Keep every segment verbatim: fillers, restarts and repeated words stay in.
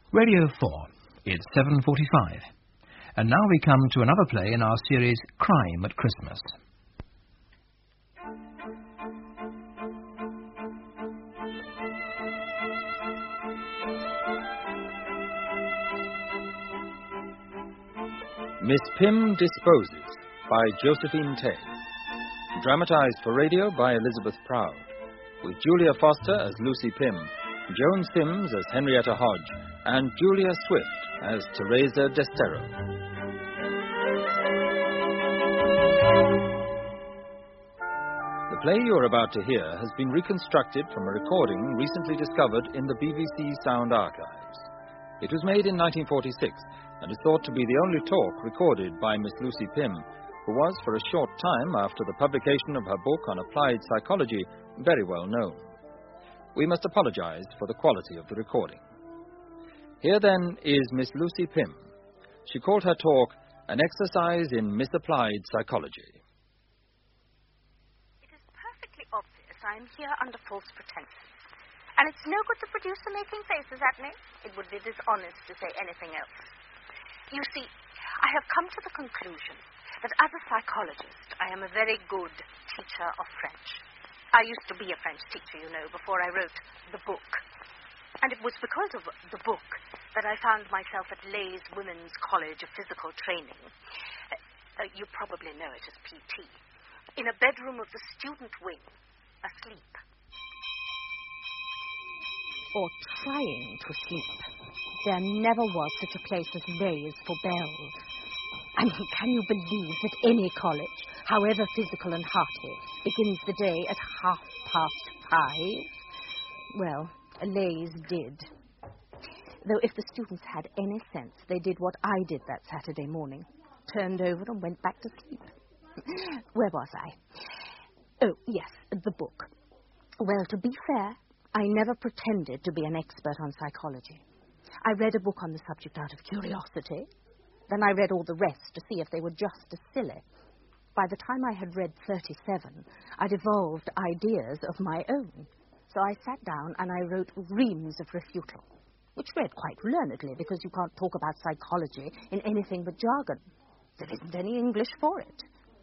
Radio four. It's seven forty-five. And now we come to another play in our series, Crime at Christmas. Miss Pym Disposes by Josephine Tay. Dramatised for radio by Elizabeth Proud, with Julia Foster as Lucy Pym, Joan Sims as Henrietta Hodge, and Julia Swift as Teresa Destero. The play you're about to hear has been reconstructed from a recording recently discovered in the B B C Sound Archives. It was made in nineteen forty-six and is thought to be the only talk recorded by Miss Lucy Pym, who was, for a short time after the publication of her book on applied psychology, very well known. We must apologize for the quality of the recording. Here, then, is Miss Lucy Pym. She called her talk An Exercise in Misapplied Psychology. It is perfectly obvious I am here under false pretenses. And it's no good the producer making faces at me. It would be dishonest to say anything else. You see, I have come to the conclusion that as a psychologist, I am a very good teacher of French. I used to be a French teacher, you know, before I wrote the book. And it was because of the book that I found myself at Leys Women's College of Physical Training. Uh, uh, you probably know it as P T. In a bedroom of the student wing, asleep. Or trying to sleep. There never was such a place as Leys for bells. I mean, can you believe that any college, however physical and hearty, begins the day at half past five? Well, Leys did. Though if the students had any sense, they did what I did that Saturday morning. Turned over and went back to sleep. Where was I? Oh, yes, the book. Well, to be fair, I never pretended to be an expert on psychology. I read a book on the subject out of curiosity. Then I read all the rest to see if they were just as silly. By the time I had read thirty-seven, I'd evolved ideas of my own. So I sat down and I wrote reams of refutal, which read quite learnedly because you can't talk about psychology in anything but jargon. There isn't any English for it.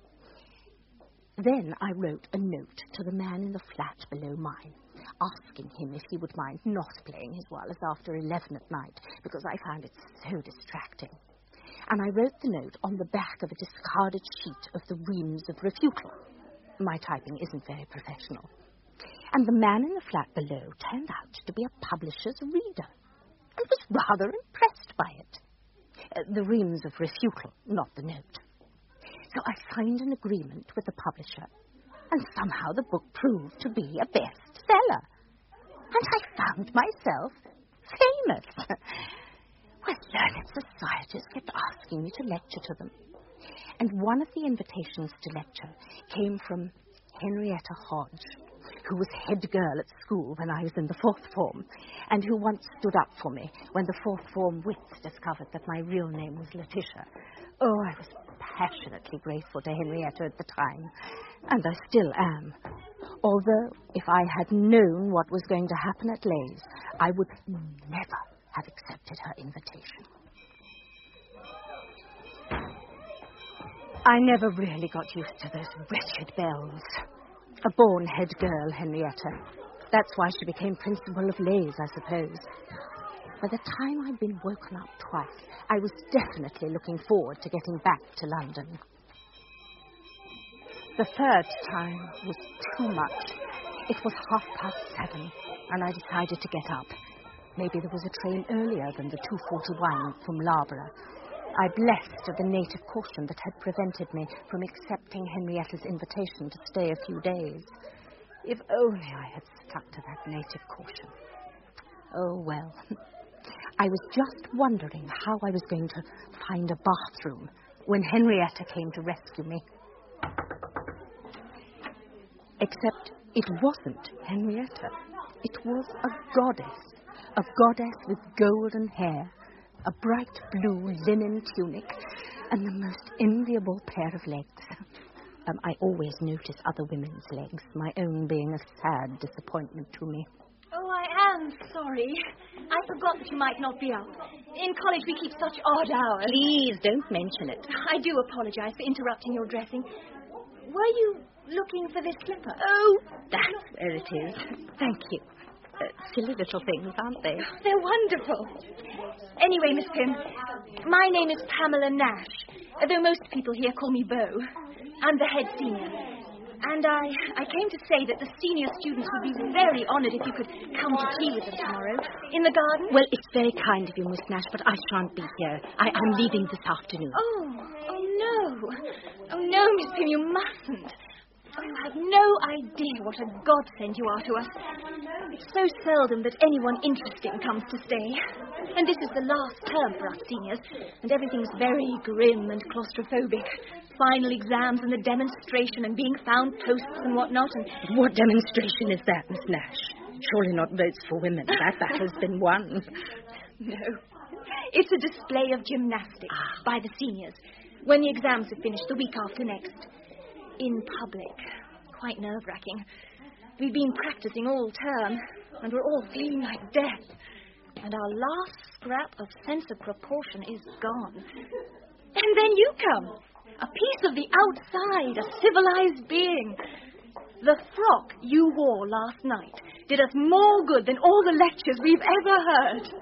Then I wrote a note to the man in the flat below mine, asking him if he would mind not playing his wireless after eleven at night, because I found it so distracting. And I wrote the note on the back of a discarded sheet of the reams of refutal. My typing isn't very professional. And the man in the flat below turned out to be a publisher's reader, and was rather impressed by it. Uh, the reams of refutal, not the note. So I signed an agreement with the publisher, and somehow the book proved to be a bestseller. And I found myself famous. Well, learned societies kept asking me to lecture to them. And one of the invitations to lecture came from Henrietta Hodge, who was head girl at school when I was in the fourth form, and who once stood up for me when the fourth form wits discovered that my real name was Letitia. Oh, I was passionately grateful to Henrietta at the time, and I still am. Although, if I had known what was going to happen at Leys, I would never have accepted her invitation. I never really got used to those wretched bells. A born head girl, Henrietta. That's why she became principal of Leys, I suppose. By the time I'd been woken up twice, I was definitely looking forward to getting back to London. The third time was too much. It was half past seven, and I decided to get up. Maybe there was a train earlier than the two forty-one from Loughborough. I blessed the native caution that had prevented me from accepting Henrietta's invitation to stay a few days. If only I had stuck to that native caution. Oh, well. I was just wondering how I was going to find a bathroom when Henrietta came to rescue me. Except it wasn't Henrietta. It was a goddess. A goddess with golden hair, a bright blue linen tunic, and the most enviable pair of legs. Um, I always notice other women's legs, my own being a sad disappointment to me. Oh, I am sorry. I forgot that you might not be up. In college, we keep such odd hours. Please don't mention it. I do apologize for interrupting your dressing. Were you looking for this slipper? Oh, that's where it is. Thank you. Uh, silly little things, aren't they? They're wonderful. Anyway, Miss Pym, my name is Pamela Nash, though most people here call me Bo. I'm the head senior. And I, I came to say that the senior students would be very honoured if you could come to tea with them tomorrow. In the garden? Well, it's very kind of you, Miss Nash, but I shan't be here. I, I'm leaving this afternoon. Oh, oh no. Oh no, Miss Pym, you mustn't. Oh, you have no idea what a godsend you are to us. It's so seldom that anyone interesting comes to stay. And this is the last term for us seniors, and everything's very grim and claustrophobic. Final exams and the demonstration and being found toasts and whatnot. And what demonstration is that, Miss Nash? Surely not votes for women. That battle's been won. No. It's a display of gymnastics ah. by the seniors when the exams are finished the week after next. In public. Quite nerve-wracking. We've been practicing all term, and we're all feeling like death. And our last scrap of sense of proportion is gone. And then you come. A piece of the outside, a civilized being. The frock you wore last night did us more good than all the lectures we've ever heard.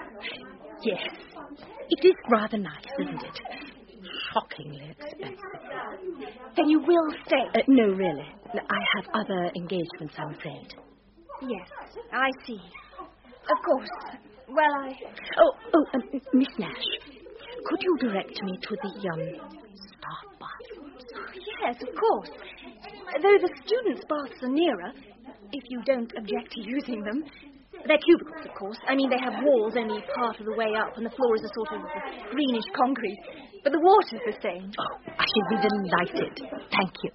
Oh, yes. It is rather nice, isn't it? Shockingly expensive. Then you will stay? Uh, no, really. I have other engagements, I'm afraid. Yes, I see. Of course. Well, I... Oh, oh, um, Miss Nash, could you direct me to the, um, staff bathrooms? Yes, of course. Though the students' baths are nearer, if you don't object to using them. They're cubicles, of course. I mean, they have walls only part of the way up, and the floor is a sort of greenish concrete. But the water's the same. Oh, I should be delighted. Thank you.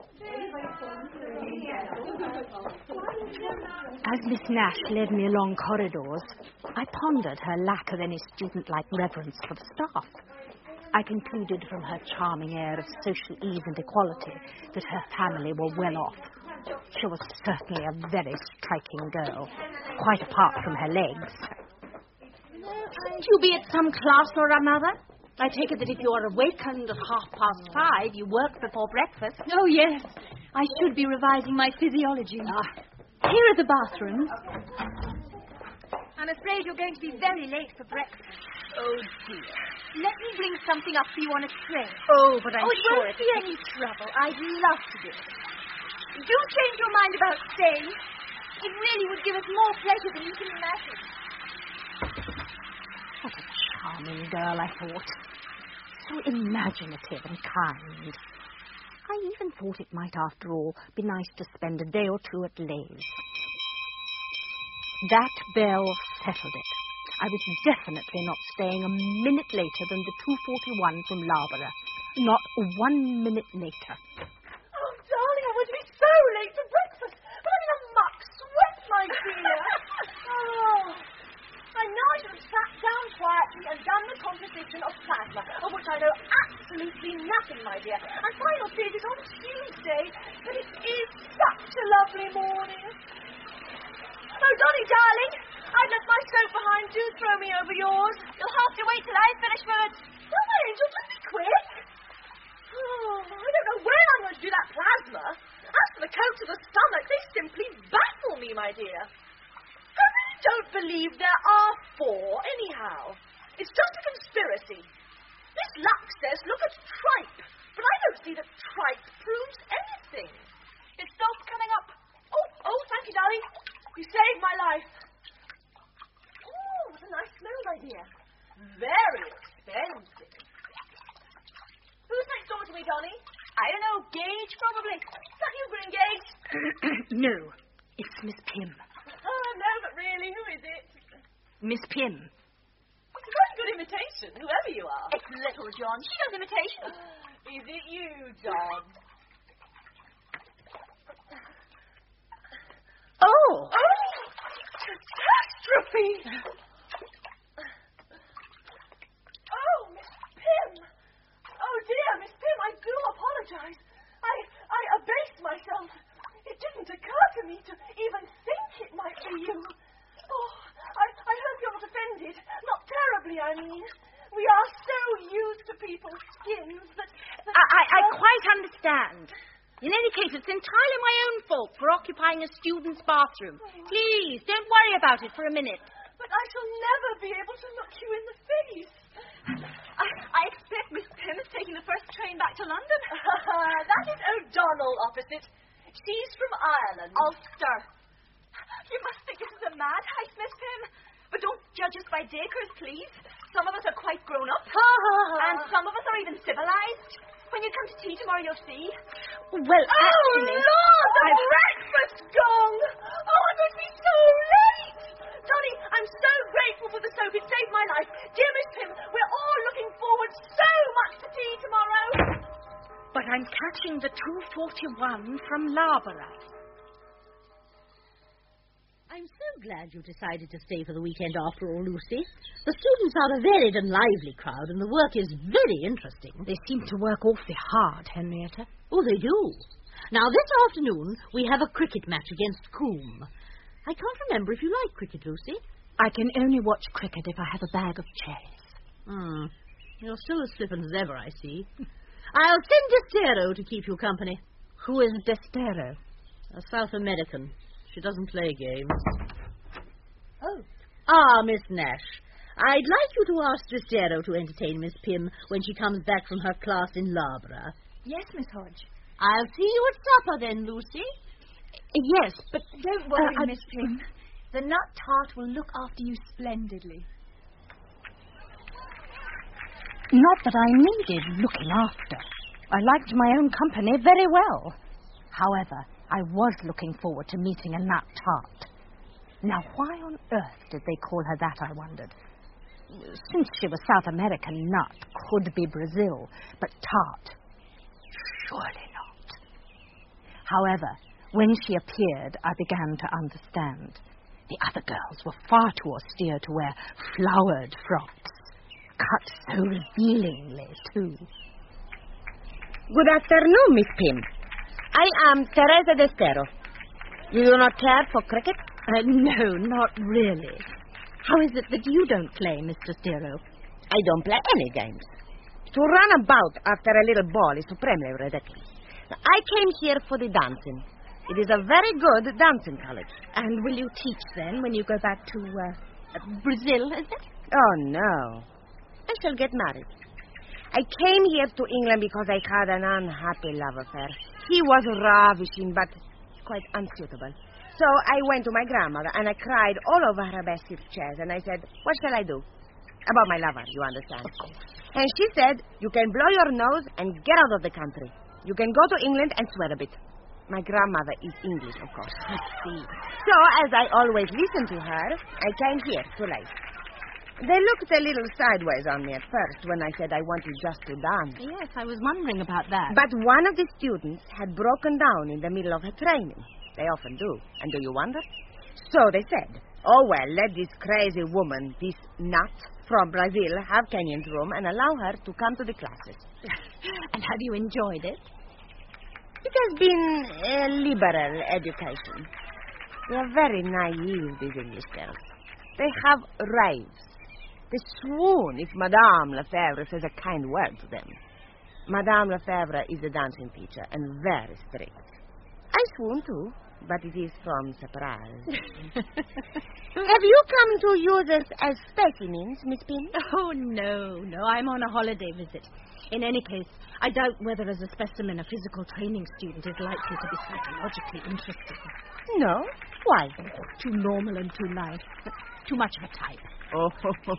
As Miss Nash led me along corridors, I pondered her lack of any student-like reverence for the staff. I concluded from her charming air of social ease and equality that her family were well off. She was certainly a very striking girl, quite apart from her legs. Shouldn't you be at some class or another? I take it that if you are awakened at half past five, you work before breakfast. Oh, yes. I should be revising my physiology. Ah. Here are the bathrooms. I'm afraid you're going to be very late for breakfast. Oh, dear. Let me bring something up for you on a tray. Oh, but I'm oh, it sure won't be any trouble. I'd love to do it. Do change your mind about staying. It really would give us more pleasure than you can imagine. What a charming girl, I thought. So imaginative and kind. I even thought it might, after all, be nice to spend a day or two at Lay's. That bell settled it. I was definitely not staying a minute later than the two forty-one from Loughborough. Not one minute later. Oh, darling, I would be so late for breakfast. But I'm in a muck sweat, my dear. Oh, I know I should have sat down quietly and done the composition of plasma, of which I know absolutely nothing, my dear. And final period is on Tuesday, but it is such a lovely morning. Oh, Donny, darling, I've left my soap behind. Do throw me over yours. You'll have to wait till I finish with it. Oh, my angel, just be quick. Oh, I don't know when I'm going to do that plasma. As for the coat to the stomach, they simply baffle me, my dear. I really don't believe there are four, anyhow. It's just a conspiracy. Miss Lux says, look at tripe. But I don't see that tripe proves anything. It stopped coming up. Oh, oh, thank you, darling. You saved my life. Oh, what a nice smell, my dear. Very expensive. Who's next door to me, Donny? I don't know. Gage, probably. Is that you, Green Gage? No, it's Miss Pym. Oh, no, but really, who is it? Miss Pym. It's a very good imitation, whoever you are. It's Little John. She does imitations. Is it you, John? Oh! Oh! Catastrophe! Oh, Miss Pym! Oh, dear, Miss Pym, I do apologize. I, I abased myself. It didn't occur to me to even think it might be you. Oh, I, I hope you're not offended Annie. We are so used to people's skins that... that I, I, I quite understand. In any case, it's entirely my own fault for occupying a student's bathroom. Please, don't worry about it for a minute. But I shall never be able to look you in the face. I, I expect Miss Pym is taking the first train back to London. That is O'Donnell opposite. She's from Ireland. Ulster. You must think this is a mad heist, Miss Pym. But don't judge us by Dacres, please. Some of us are quite grown up. And some of us are even civilized. When you come to tea tomorrow, you'll see. Well, Oh, actually... Lord, the I've... breakfast gong! Oh, I'm going to be so late! Dolly, I'm so grateful for the soap. It saved my life. Dear Miss Pym, we're all looking forward so much to tea tomorrow. But I'm catching the two forty-one from Loughborough. I'm so glad you decided to stay for the weekend after all, Lucy. The students are a varied and lively crowd, and the work is very interesting. They seem to work awfully hard, Henrietta. Oh, they do. Now, this afternoon, we have a cricket match against Coombe. I can't remember if you like cricket, Lucy. I can only watch cricket if I have a bag of cherries. Hmm. You're still as flippant as ever, I see. I'll send Destero to keep you company. Who is Destero? A South American. She doesn't play games. Oh. Ah, Miss Nash. I'd like you to ask Destero to entertain Miss Pym when she comes back from her class in Loughborough. Yes, Miss Hodge. I'll see you at supper then, Lucy. Yes, but... Don't worry, uh, Miss Pym. The nut tart will look after you splendidly. Not that I needed looking after. I liked my own company very well. However, I was looking forward to meeting a nut tart. Now, why on earth did they call her that, I wondered? Since she was South American, nut could be Brazil, but tart, surely not. However, when she appeared, I began to understand. The other girls were far too austere to wear flowered frocks, cut so revealingly, too. Good afternoon, Miss Pym. I am Teresa Destero. You do not care for cricket? Uh, no, not really. How is it that you don't play, Mister Stero? I don't play any games. To run about after a little ball is supremely ridiculous. I came here for the dancing. It is a very good dancing college. And will you teach then when you go back to uh, Brazil, is it? Oh, no. I shall get married. I came here to England because I had an unhappy love affair. He was ravishing, but quite unsuitable. So I went to my grandmother, and I cried all over her basket chairs, and I said, what shall I do? About my lover, you understand. Of course. And she said, you can blow your nose and get out of the country. You can go to England and swear a bit. My grandmother is English, of course. I see. So, as I always listened to her, I came here too late. They looked a little sideways on me at first when I said I wanted just to dance. Yes, I was wondering about that. But one of the students had broken down in the middle of her training. They often do. And do you wonder? So they said, oh, well, let this crazy woman, this nut from Brazil, have Kenyon's room and allow her to come to the classes. And have you enjoyed it? It has been a liberal education. They are very naive, these English girls. They have raves. They swoon if Madame Lefebvre says a kind word to them. Madame Lefebvre is a dancing teacher and very strict. I swoon too, but it is from surprise. Have you come to use us as specimens, Miss Pym? Oh, no, no, I'm on a holiday visit. In any case, I doubt whether as a specimen a physical training student is likely to be psychologically interesting. No? Why? Oh, too normal and too nice. Too much of a type. Oh.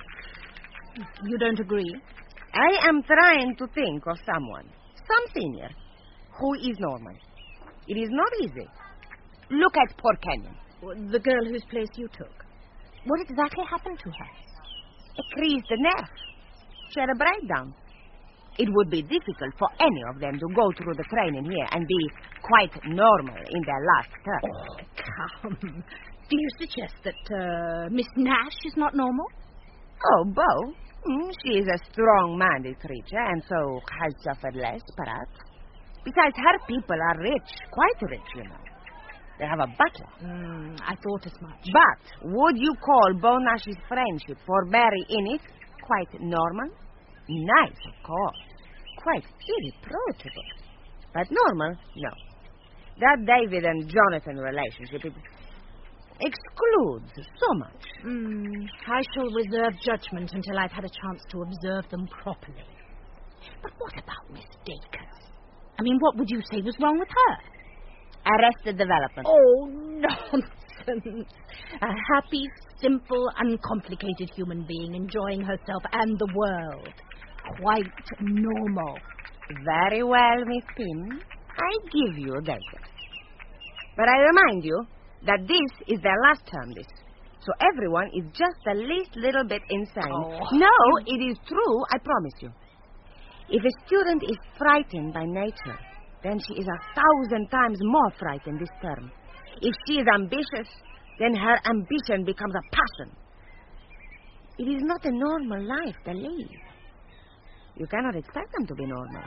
You don't agree? I am trying to think of someone, some senior, who is normal. It is not easy. Look at poor Kenyon. The girl whose place you took. What exactly happened to her? A crise de nerfs. She had a breakdown. It would be difficult for any of them to go through the training here and be quite normal in their last term. Oh, come. Do you suggest that uh, Miss Nash is not normal? Oh, Bo. Mm, she is a strong-minded creature and so has suffered less, perhaps. Besides, her people are rich, quite rich, you know. They have a butler. Mm, I thought as much. But would you call Bo Nash's friendship for Mary Innes quite normal. Nice, of course. Quite irreproachable. But normal, no. That David and Jonathan relationship, it excludes so much. Mm, I shall reserve judgment until I've had a chance to observe them properly. But what about Miss Dacres? I mean, what would you say was wrong with her? Arrested development. Oh, nonsense. A happy, simple, uncomplicated human being enjoying herself and the world. Quite normal. Very well, Miss Pym. I give you that. But I remind you that this is their last term, this. So everyone is just the least little bit insane. Oh. No, it is true, I promise you. If a student is frightened by nature, then she is a thousand times more frightened this term. If she is ambitious, then her ambition becomes a passion. It is not a normal life they live. You cannot expect them to be normal.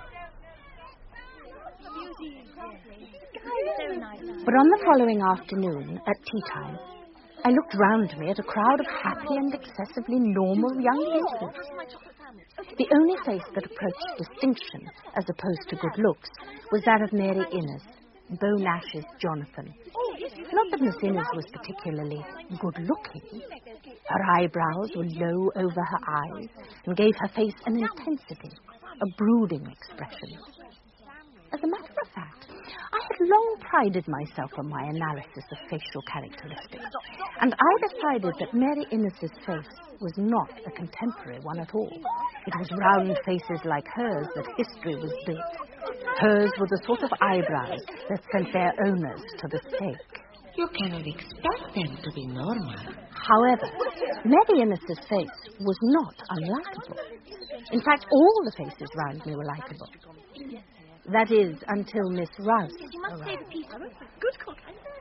But on the following afternoon, at tea time, I looked round me at a crowd of happy and excessively normal young youths. The only face that approached distinction, as opposed to good looks, was that of Mary Innes, Beau Nash's Jonathan. Not that Miss Innes was particularly good-looking. Her eyebrows were low over her eyes and gave her face an intensity, a brooding expression. As a matter of fact, I had long prided myself on my analysis of facial characteristics, and I decided that Mary Innes's face was not a contemporary one at all. It was round faces like hers that history was built. Hers were the sort of eyebrows that sent their owners to the stake. You cannot expect them to be normal. However, Mary Innes's face was not unlikable. In fact, all the faces round me were likable. That is, until Miss Rouse arrived. Good cook.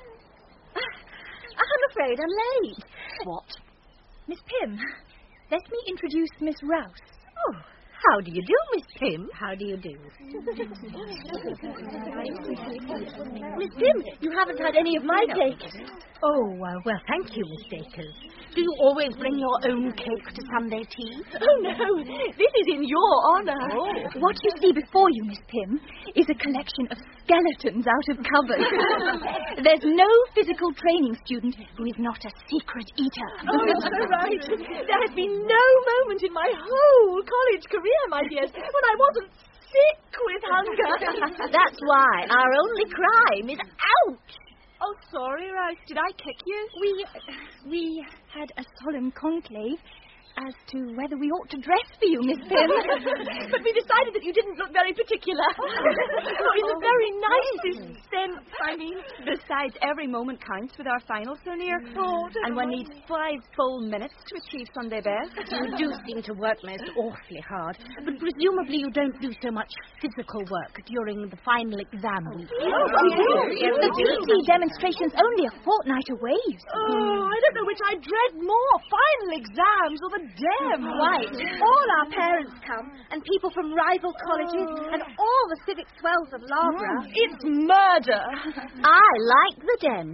I'm afraid I'm late. What? Miss Pym, let me introduce Miss Rouse. Oh, how do you do, Miss Pym? How do you do? Miss Pym, you haven't had any of my cake. Oh, uh, well, thank you, Miss Dacres. Do you always bring your own cake to Sunday tea? Oh, no. This is in your honour. Oh. What you see before you, Miss Pym, is a collection of skeletons out of cupboards. There's no physical training student who is not a secret eater. Oh, that's so right. There has been no moment in my whole college career, my dears, when I wasn't sick with hunger. That's why our only crime is ouch. Oh, sorry, Rouse. Did I kick you? We, we had a solemn conclave as to whether we ought to dress for you, Miss Pym. But we decided that you didn't look very particular. Oh, in the very nicest sense, I mean. Besides, every moment counts with our final so near. Oh, and one needs five full minutes to achieve Sunday best. You do seem to work most awfully hard, but presumably you don't do so much physical work during the final exam week. Oh, the P T demonstration's only a fortnight away, you see. Oh, I don't know which I dread more, final exams or the dem. Right. All our parents come, and people from rival colleges, and all the civic swells of Loughborough. Mm. It's murder. I like the den.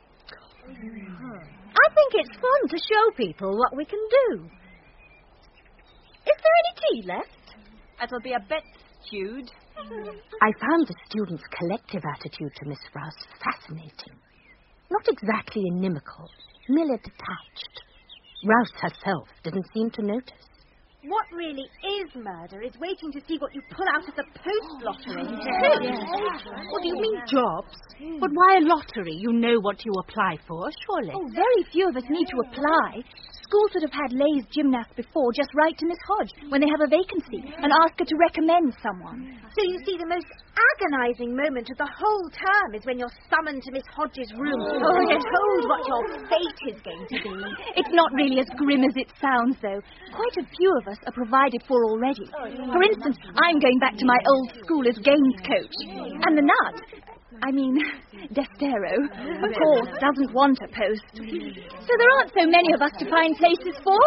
I think it's fun to show people what we can do. Is there any tea left? It'll be a bit stewed. I found the students' collective attitude to Miss Rouse fascinating. Not exactly inimical, merely detached. Rouse herself didn't seem to notice. What really is murder is waiting to see what you pull out of the post lottery. Yes. What do you mean, jobs? But why a lottery? You know what you apply for, surely. Oh, very few of us need to apply. Schools that have had Lay's gymnast before just write to Miss Hodge when they have a vacancy and ask her to recommend someone. So you see, the most agonizing moment of the whole term is when you're summoned to Miss Hodge's room oh. and you're told what your fate is going to be. It's not really as grim as it sounds, though. Quite a few of us are provided for already. For instance, I'm going back to my old school as games coach. And the nut, I mean, Destero, of course, doesn't want a post. So there aren't so many of us to find places for.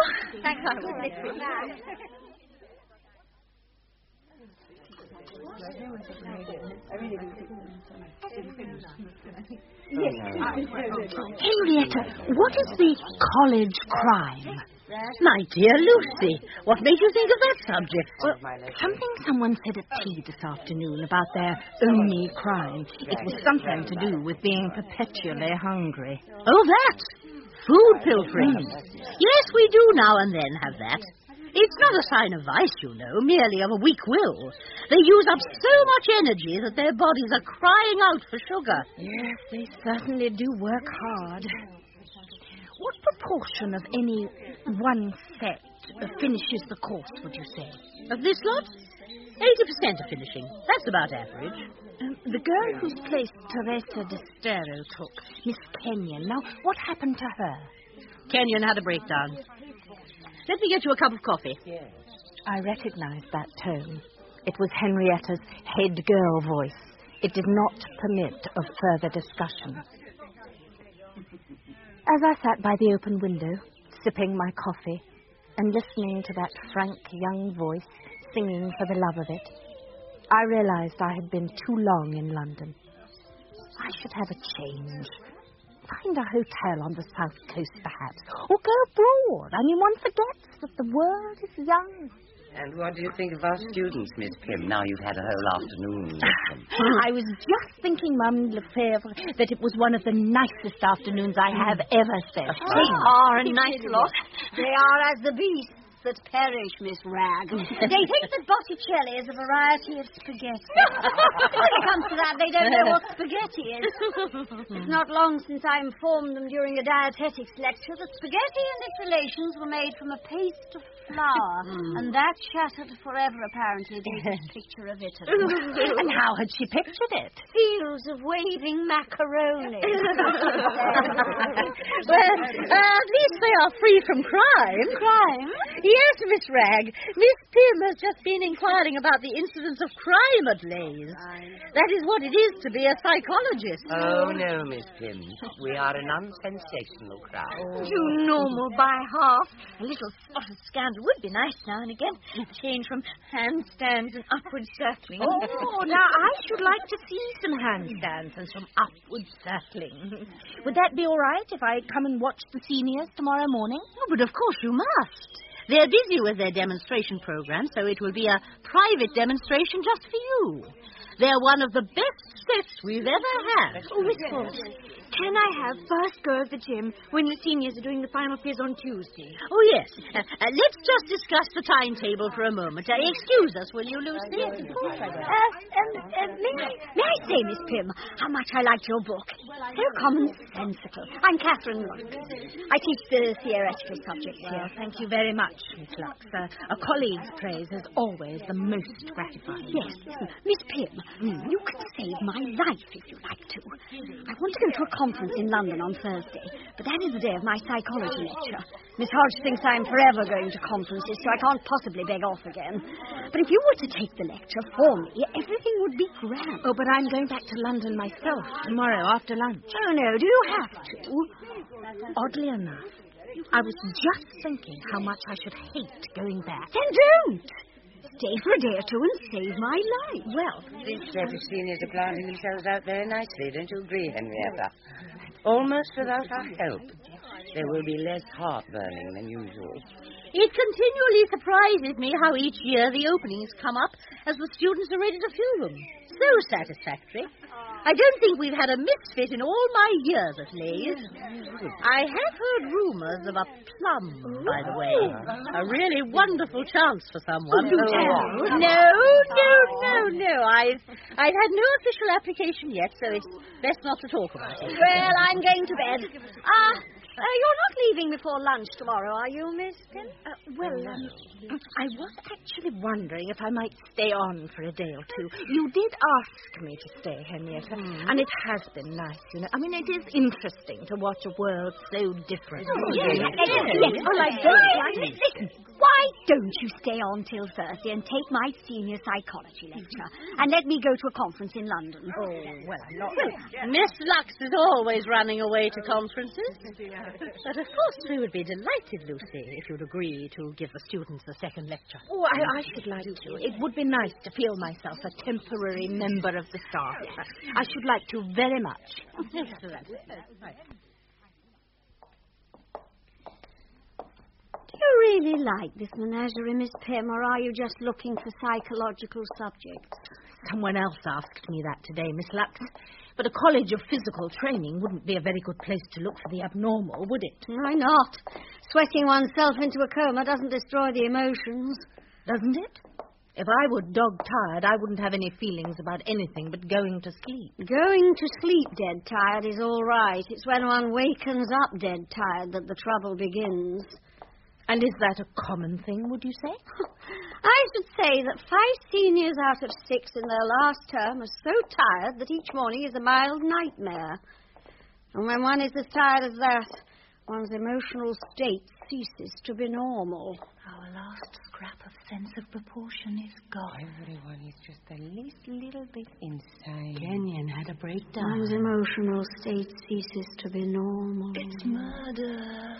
Henrietta, what is the college crime? My dear Lucy, what made you think of that subject? Well, something someone said at tea this afternoon about their only crime. It was something to do with being perpetually hungry. Oh, that! Food pilfering. Yes, we do now and then have that. It's not a sign of vice, you know, merely of a weak will. They use up so much energy that their bodies are crying out for sugar. Yes, they certainly do work hard. What proportion of any one set finishes the course, would you say? Of this lot? eighty percent of finishing. That's about average. Um, the girl whose place Teresa Destero took, Miss Kenyon. Now, what happened to her? Kenyon had a breakdown. Let me get you a cup of coffee. Yes. I recognized that tone. It was Henrietta's head girl voice. It did not permit of further discussion. As I sat by the open window, sipping my coffee, and listening to that frank young voice singing for the love of it, I realized I had been too long in London. I should have a change. Find a hotel on the south coast, perhaps, or go abroad. I mean, one forgets that the world is young. And what do you think of our students, Miss Pym, now you've had a whole afternoon with them? I was just thinking, Mum Lefebvre, that it was one of the nicest afternoons I have ever spent. They are a nice lot. They are as the beasts that perish, Miss Rag. They think that Botticelli is a variety of spaghetti. When it comes to that, they don't know what spaghetti is. It's not long since I informed them during a dietetics lecture that spaghetti and its relations were made from a paste of flour. Mm. And that shattered forever, apparently, David's picture of Italy. And how had she pictured it? Fields of waving macaroni. Well, uh, at least they are free from crime. Crime? Yes, Miss Rag. Miss Pym has just been inquiring about the incidence of crime at Leys. That is what it is to be a psychologist. Oh, no, Miss Pym. We are an unsensational crowd. Too normal by half. A little spot of scandal would be nice now and again. Change from handstands and upward circling. Oh, now I should like to see some handstands and some upward circling. Would that be all right if I come and watch the seniors tomorrow morning? Oh, but of course you must. They're busy with their demonstration program, so it will be a private demonstration just for you. They're one of the best sets we've ever had. Oh, Miss Holt, can I have first go of the gym when the seniors are doing the final quiz on Tuesday? Oh, yes. Uh, uh, let's just discuss the timetable for a moment. Uh, excuse us, will you, Lucy? Uh, um, uh, may, I, may I say, Miss Pym, how much I liked your book? So commonsensical. I'm Catherine Lux. I teach the theoretical subjects here. Well, thank you very much, Miss Lux. Uh, a colleague's praise is always the most gratifying. Yes, listen, Miss Pym, mm. you can save my life if you like to. I want to go to a conference in London on Thursday, but that is the day of my psychology lecture. Miss Hodge thinks I'm forever going to conferences, so I can't possibly beg off again. But if you were to take the lecture for me, everything would be grand. Oh, but I'm going back to London myself tomorrow after lunch. Oh, no, do you have to? Oddly enough, I was just thinking how much I should hate going back. Then don't! Stay for a day or two and save my life. Well, this set of seniors are planting themselves out very nicely, don't you agree, Henrietta? Almost without our help. There will be less heartburning than usual. It continually surprises me how each year the openings come up as the students are ready to fill them. So satisfactory. I don't think we've had a misfit in all my years at Leys. I have heard rumours of a plum, by the way. A really wonderful chance for someone. Oh, do tell. No, no, no, no. I've, I've had no official application yet, so it's best not to talk about it. Well, I'm going to bed. Ah... Uh, Uh, you're not leaving before lunch tomorrow, are you, Miss Pym? Uh, well, um, I was actually wondering if I might stay on for a day or two. You did ask me to stay, Henrietta, mm. and it has been nice, you know. I mean, it is interesting to watch a world so different. Oh, yes, yes, yes. Oh, like this. Like, listen, why Don't you stay on till Thursday and take my senior psychology lecture and let me go to a conference in London. Oh, well, I'm not... Well, Miss Lux is always running away to conferences. But of course we would be delighted, Lucy, if you'd agree to give the students a second lecture. Oh, I, I should like to. It would be nice to feel myself a temporary member of the staff. I should like to very much. Excellent. Right. Do you really like this menagerie, Miss Pym, or are you just looking for psychological subjects? Someone else asked me that today, Miss Lux. But a college of physical training wouldn't be a very good place to look for the abnormal, would it? Why not? Sweating oneself into a coma doesn't destroy the emotions. Doesn't it? If I were dog-tired, I wouldn't have any feelings about anything but going to sleep. Going to sleep dead tired is all right. It's when one wakens up dead tired that the trouble begins. And is that a common thing, would you say? I should say that five seniors out of six in their last term are so tired that each morning is a mild nightmare. And when one is as tired as that, one's emotional state ceases to be normal. Our last scrap of sense of proportion is gone. Everyone is just the least little bit insane. Kenyon had a breakdown. One's emotional state ceases to be normal. It's murder.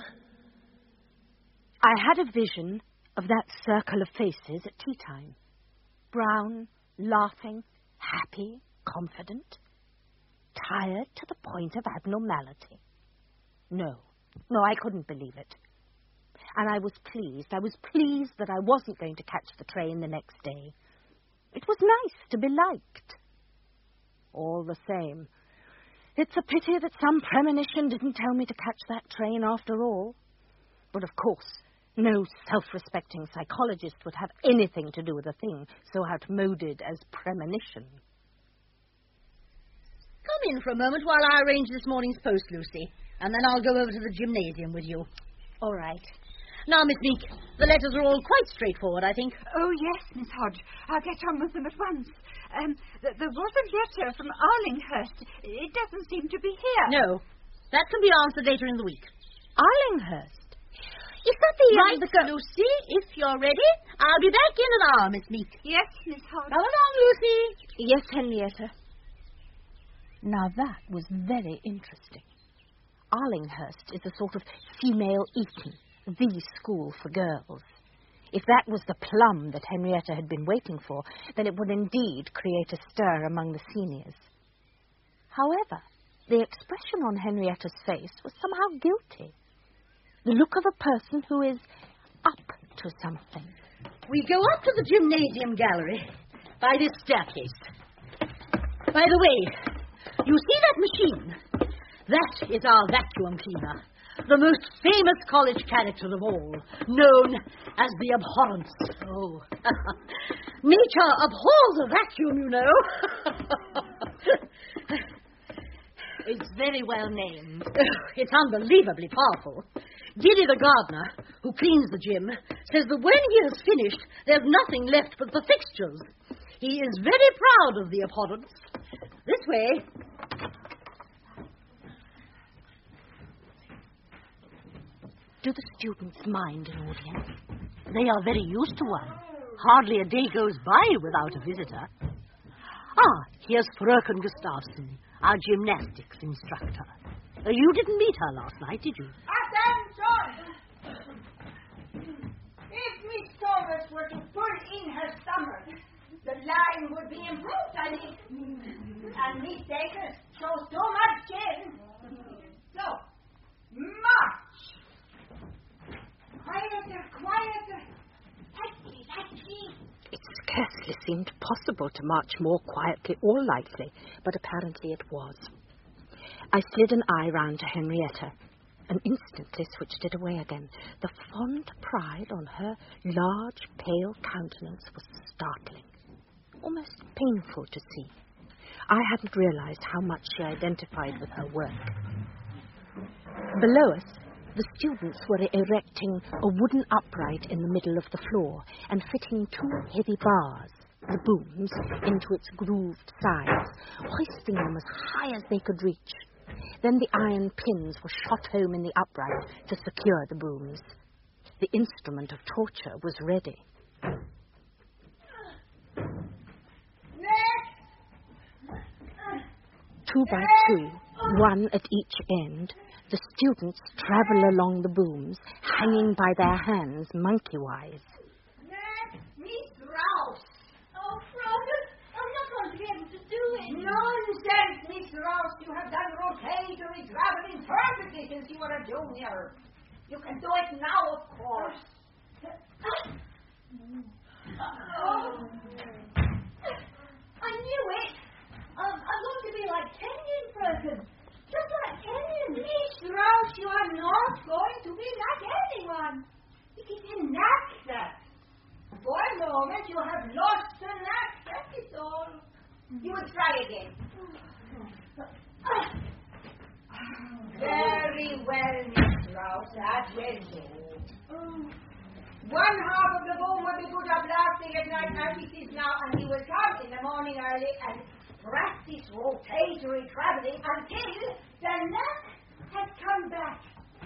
I had a vision of that circle of faces at tea time. Brown, laughing, happy, confident, tired to the point of abnormality. No, no, I couldn't believe it. And I was pleased. I was pleased that I wasn't going to catch the train the next day. It was nice to be liked. All the same, it's a pity that some premonition didn't tell me to catch that train after all. But of course, no self-respecting psychologist would have anything to do with a thing so outmoded as premonition. Come in for a moment while I arrange this morning's post, Lucy, and then I'll go over to the gymnasium with you. All right. Now, Miss Meek, the letters are all quite straightforward, I think. Oh, yes, Miss Hodge. I'll get on with them at once. Um, th- there was a letter from Arlinghurst. It doesn't seem to be here. No, that can be answered later in the week. Arlinghurst? Is that the... Right, the Lucy, if you're ready, I'll be back in an hour, Miss Meek. Yes, Miss Hodge. Come along, Lucy. Yes, Henrietta. Now, that was very interesting. Arlinghurst is a sort of female Eton, the school for girls. If that was the plum that Henrietta had been waiting for, then it would indeed create a stir among the seniors. However, the expression on Henrietta's face was somehow guilty. The look of a person who is up to something. We go up to the gymnasium gallery by this staircase. By the way, you see that machine? That is our vacuum cleaner, the most famous college character of all, known as the Abhorrence. Oh, nature abhors a vacuum, you know. It's very well named. It's unbelievably powerful. Giddy the gardener, who cleans the gym, says that when he has finished, there's nothing left but the fixtures. He is very proud of the Abhorrence. This way. Do the students mind an audience? They are very used to one. Hardly a day goes by without a visitor. Ah, here's Fröken Gustafsson, our gymnastics instructor. Uh, you didn't meet her last night, did you? Attention! If Miss Thomas were to pull in her stomach, the line would be improved, I think. And Miss Akers shows too much chin. So, march! Quieter, quieter. Lightly, lightly. It scarcely seemed possible to march more quietly or lightly, but apparently it was. I slid an eye round to Henrietta and instantly switched it away again. The fond pride on her large, pale countenance was startling, almost painful to see. I hadn't realized how much she identified with her work. Below us, the students were erecting a wooden upright in the middle of the floor and fitting two heavy bars, the booms, into its grooved sides, hoisting them as high as they could reach. Then the iron pins were shot home in the upright to secure the booms. The instrument of torture was ready. Two by two, one at each end, the students travel along the booms, hanging by their hands monkey-wise. Miss Rouse! Oh, Frodo, I'm not going to be able to do it. Nonsense, Miss Rouse. You have done rotatory traveling perfectly since you were a junior. You can do it now, of course. Oh. I knew it. Um, I'm going to be like Kenyon, Frodo. Just like Kenyon. Miss Rouse, you are not going to be like anyone. It is a knack that. For a moment, you have lost the knack, that is all. You will try again. Very well, Miss Rouse, that will do. One half of the boom will be put up last thing at night as it is now, and he will come in the morning early and practice rotatory traveling until the knack has come back.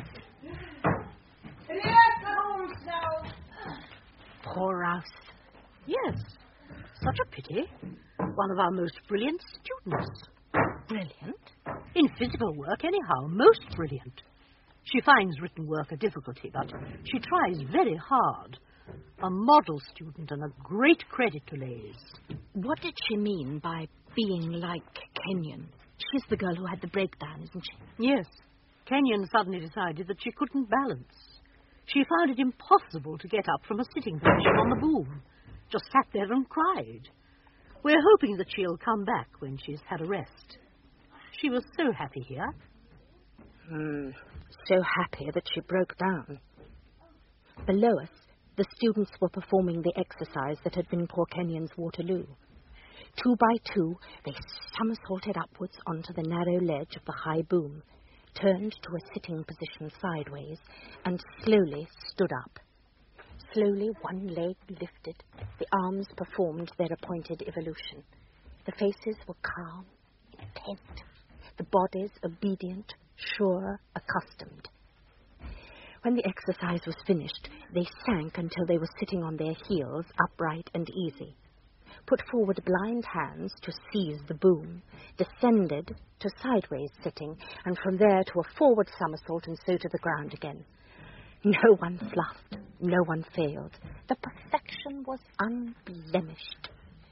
Yes, the booms now. Poor Rouse. Yes, such a pity. One of our most brilliant students. Brilliant? In physical work, anyhow, most brilliant. She finds written work a difficulty, but she tries very hard. A model student and a great credit to Lays. What did she mean by being like Kenyon? She's the girl who had the breakdown, isn't she? Yes. Kenyon suddenly decided that she couldn't balance. She found it impossible to get up from a sitting position on the boom. Just sat there and cried. We're hoping that she'll come back when she's had a rest. She was so happy here. Hmm. So happy that she broke down. Below us, the students were performing the exercise that had been poor Kenyon's Waterloo. Two by two, they somersaulted upwards onto the narrow ledge of the high boom, turned to a sitting position sideways, and slowly stood up. Slowly, one leg lifted. The arms performed their appointed evolution. The faces were calm, intent. The bodies obedient, sure, accustomed. When the exercise was finished, they sank until they were sitting on their heels, upright and easy. Put forward blind hands to seize the boom, descended to sideways sitting, and from there to a forward somersault and so to the ground again. No one fluffed, no one failed. The perfection was unblemished.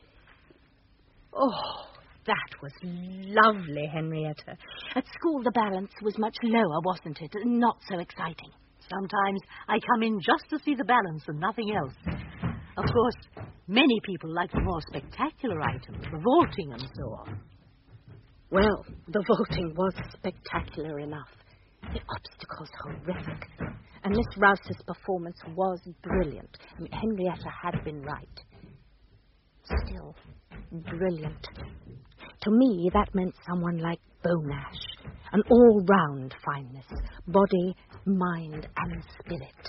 Oh, that was lovely, Henrietta. At school the balance was much lower, wasn't it? Not so exciting. Sometimes I come in just to see the balance and nothing else. Of course, many people like the more spectacular items, the vaulting and so on. Well, the vaulting was spectacular enough. The obstacles horrific. And Miss Rouse's performance was brilliant. I mean, Henrietta had been right. Still, brilliant. To me, that meant someone like Beau Nash. An all-round fineness. Body, mind, and spirit.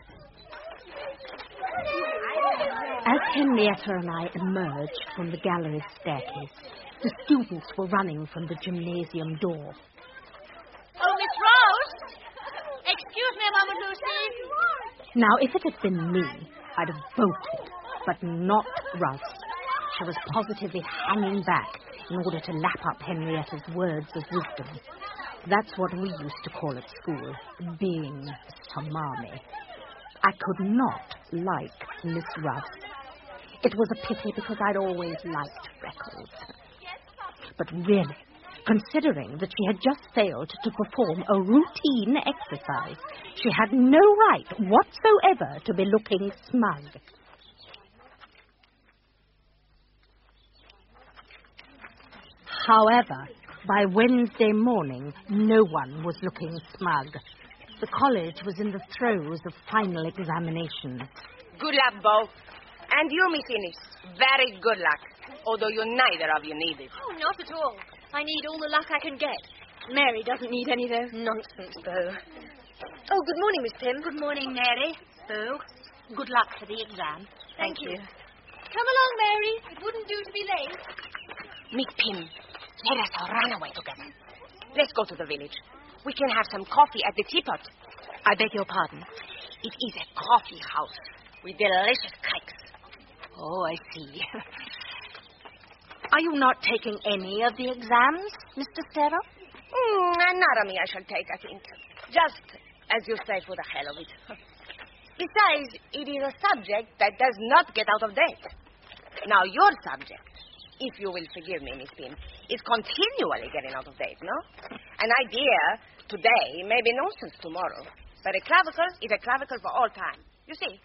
As Henrietta and I emerged from the gallery staircase, the students were running from the gymnasium door. Oh, Miss Rose! Excuse me a moment, Lucy. Now, if it had been me, I'd have bolted, but not Rouse. She was positively hanging back in order to lap up Henrietta's words of wisdom. That's what we used to call at school, being Samami. I could not like Miss Rouse. It was a pity because I'd always liked Freckles. But really, considering that she had just failed to perform a routine exercise, she had no right whatsoever to be looking smug. However, by Wednesday morning, no one was looking smug. The college was in the throes of final examinations. Good luck, Beau. And you, Miss Innes, very good luck, although you neither of you need it. Oh, not at all. I need all the luck I can get. Mary doesn't need any, though. Nonsense, Beau. Oh, good morning, Miss Pym. Good morning, Mary. Beau, good luck for the exam. Thank, Thank you. you. Come along, Mary. It wouldn't do to be late. Miss Pym, let us all run away together. Let's go to the village. We can have some coffee at the teapot. I beg your pardon. It is a coffee house with delicious cakes. Oh, I see. Are you not taking any of the exams, Mister Sterro? Mm, anatomy I shall take, I think. Just, as you say, for the hell of it. Besides, it is a subject that does not get out of date. Now, your subject, if you will forgive me, Miss Pym, is continually getting out of date, no? An idea today may be nonsense tomorrow, but a clavicle is a clavicle for all time. You see?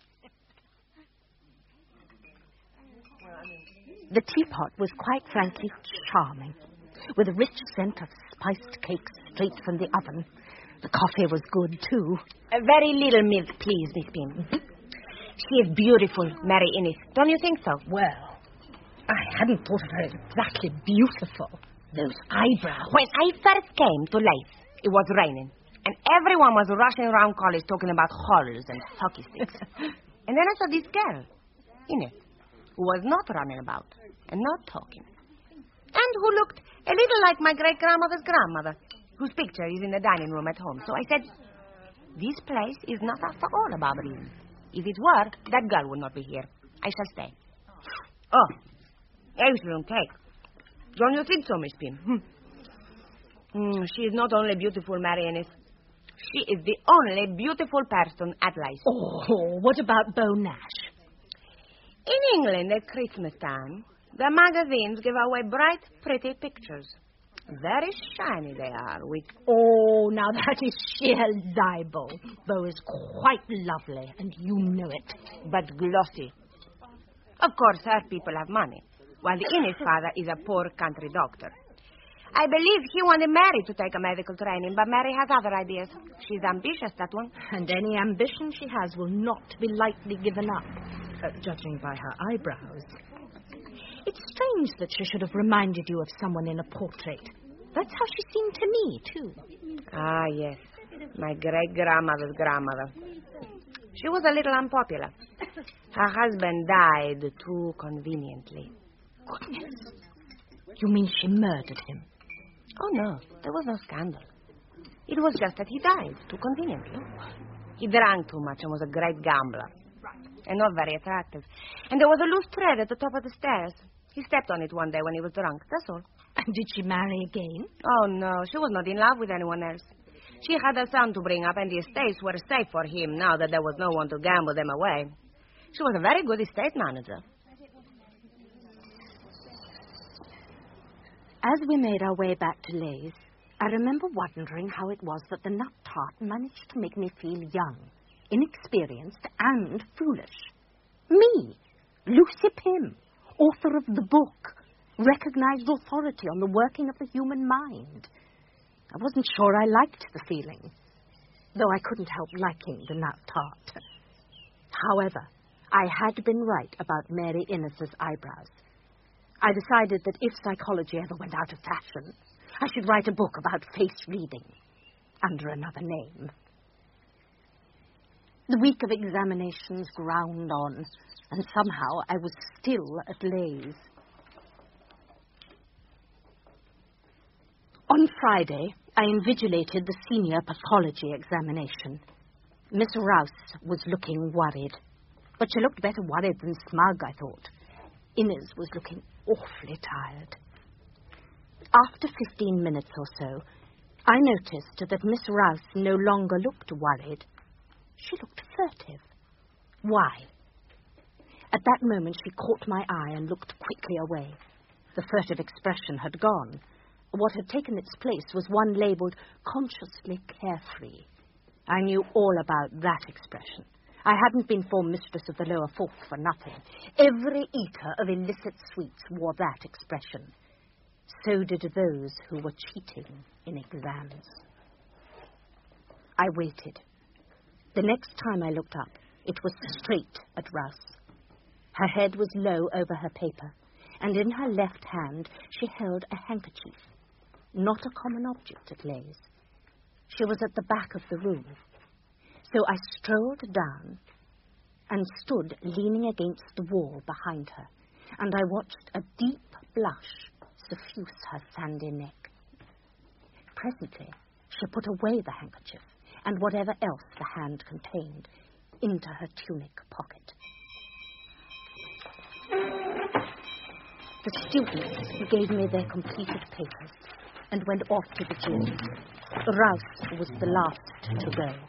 The teapot was quite frankly charming, with a rich scent of spiced cakes straight from the oven. The coffee was good, too. A very little milk, please, Miss Pym. Mm-hmm. She is beautiful, Mary Innes. Don't you think so? Well, I hadn't thought of her as exactly beautiful. Those eyebrows. When I first came to Leith, it was raining, and everyone was rushing around college talking about horrors and hockey sticks. And then I saw this girl, Innes, who was not running about and not talking, and who looked a little like my great-grandmother's grandmother, whose picture is in the dining room at home. So I said, this place is not after all a barbarism. If it were, that girl would not be here. I shall stay. Oh, excellent cake. Don't you think so, Miss Pym? Hmm. Mm, she is not only beautiful, Mary Innes. She is the only beautiful person at Leith. Oh, what about Beau Nash? In England at Christmas time, the magazines give away bright, pretty pictures. Very shiny they are, with... Oh, now that is sheer libel. Beau is quite lovely, and you know it. But glossy. Of course, her people have money, while the Innes father is a poor country doctor. I believe he wanted Mary to take a medical training, but Mary has other ideas. She's ambitious, that one. And any ambition she has will not be lightly given up, uh, judging by her eyebrows. It's strange that she should have reminded you of someone in a portrait. That's how she seemed to me, too. Ah, yes. My great-grandmother's grandmother. She was a little unpopular. Her husband died too conveniently. Goodness. You mean she murdered him? Oh, no. There was no scandal. It was just that he died too conveniently. He drank too much and was a great gambler. And not very attractive. And there was a loose thread at the top of the stairs. He stepped on it one day when he was drunk. That's all. And did she marry again? Oh, no. She was not in love with anyone else. She had a son to bring up, and the estates were safe for him now that there was no one to gamble them away. She was a very good estate manager. As we made our way back to Leys, I remember wondering how it was that the nut tart managed to make me feel young, inexperienced, and foolish. Me, Lucy Pym, author of the book, recognized authority on the working of the human mind. I wasn't sure I liked the feeling, though I couldn't help liking the nut tart. However, I had been right about Mary Innes's eyebrows. I decided that if psychology ever went out of fashion, I should write a book about face reading under another name. The week of examinations ground on, and somehow I was still at Leys. On Friday, I invigilated the senior pathology examination. Miss Rouse was looking worried, but she looked better worried than smug, I thought. Innes was looking awfully tired. After fifteen minutes or so, I noticed that Miss Rouse no longer looked worried. She looked furtive. Why? At that moment, she caught my eye and looked quickly away. The furtive expression had gone. What had taken its place was one labelled consciously carefree. I knew all about that expression. I hadn't been form mistress of the lower fourth for nothing. Every eater of illicit sweets wore that expression. So did those who were cheating in exams. I waited. The next time I looked up, it was straight at Rouse. Her head was low over her paper, and in her left hand she held a handkerchief. Not a common object at Leys. She was at the back of the room. So I strolled down and stood leaning against the wall behind her, and I watched a deep blush suffuse her sandy neck. Presently, she put away the handkerchief and whatever else the hand contained into her tunic pocket. The students gave me their completed papers and went off to the gym. Rouse was the last to go.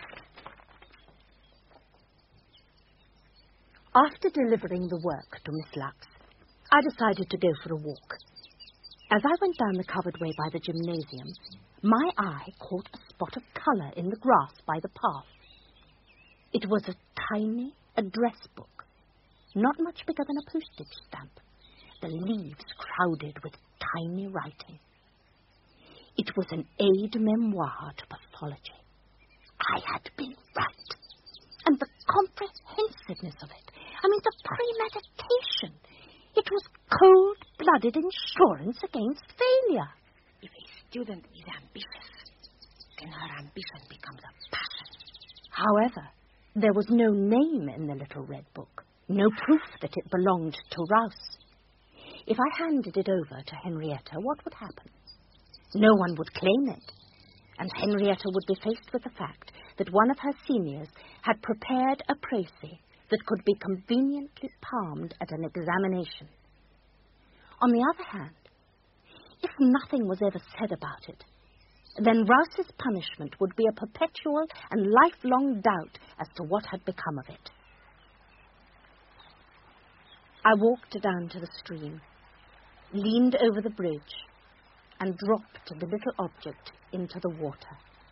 After delivering the work to Miss Lux, I decided to go for a walk. As I went down the covered way by the gymnasium, my eye caught a spot of colour in the grass by the path. It was a tiny address book, not much bigger than a postage stamp, the leaves crowded with tiny writing. It was an aide memoir to pathology. I had been right. And the comprehensiveness of it, I mean, the premeditation. It was cold-blooded insurance against failure. If a student is ambitious, then her ambition becomes a passion. However, there was no name in the little red book, no proof that it belonged to Rouse. If I handed it over to Henrietta, what would happen? No one would claim it, and Henrietta would be faced with the fact that one of her seniors had prepared a précis that could be conveniently palmed at an examination. On the other hand, if nothing was ever said about it, then Rouse's punishment would be a perpetual and lifelong doubt as to what had become of it. I walked down to the stream, leaned over the bridge, and dropped the little object into the water.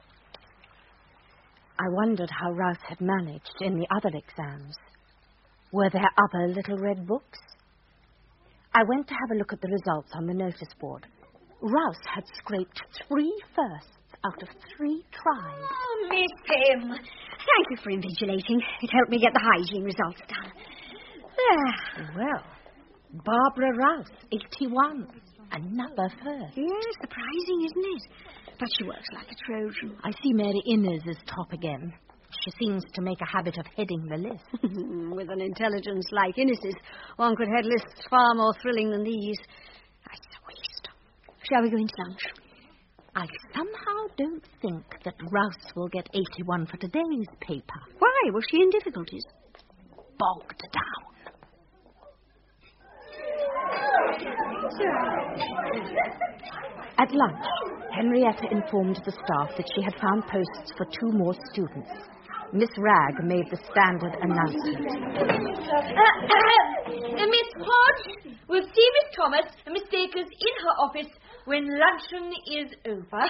I wondered how Rouse had managed in the other exams. Were there other little red books? I went to have a look at the results on the notice board. Rouse had scraped three firsts out of three tries. Oh, Miss Pym, thank you for invigilating. It helped me get the hygiene results done. There. Well, Barbara Rouse, eighty-one. Another first. Yes, surprising, isn't it? But she works like a Trojan. I see Mary Innes is top again. She seems to make a habit of heading the list. With an intelligence like Innes's, one could head lists far more thrilling than these. It's a waste. Shall we go into lunch? I somehow don't think that Rouse will get eighty-one for today's paper. Why? Was she in difficulties? Bogged down. At lunch, Henrietta informed the staff that she had found posts for two more students. Miss Ragg made the standard announcement. Uh, uh, Miss Hodge will see Miss Thomas and Miss Dacres in her office when luncheon is over.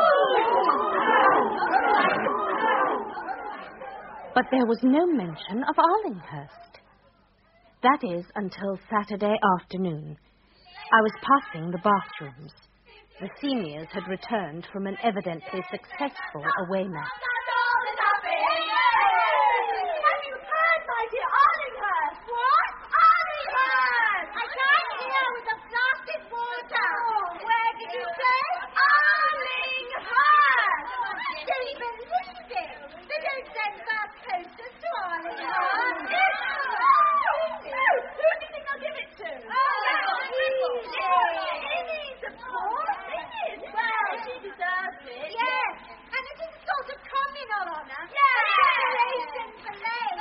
But there was no mention of Arlinghurst. That is, until Saturday afternoon. I was passing the bathrooms. The seniors had returned from an evidently successful away match. Have you heard, my dear Arlinghurst? What? Arlinghurst! I can't hear with the plastic water. Oh, where did you say? Arlinghurst! I don't believe it. They don't send fast posters to Arlinghurst. Who do you think I'll give it to? Oh, Innes, of course. Innes. Well, she deserves it. Yes. And it is sort of communal honour. Yes. Congratulations for Lane.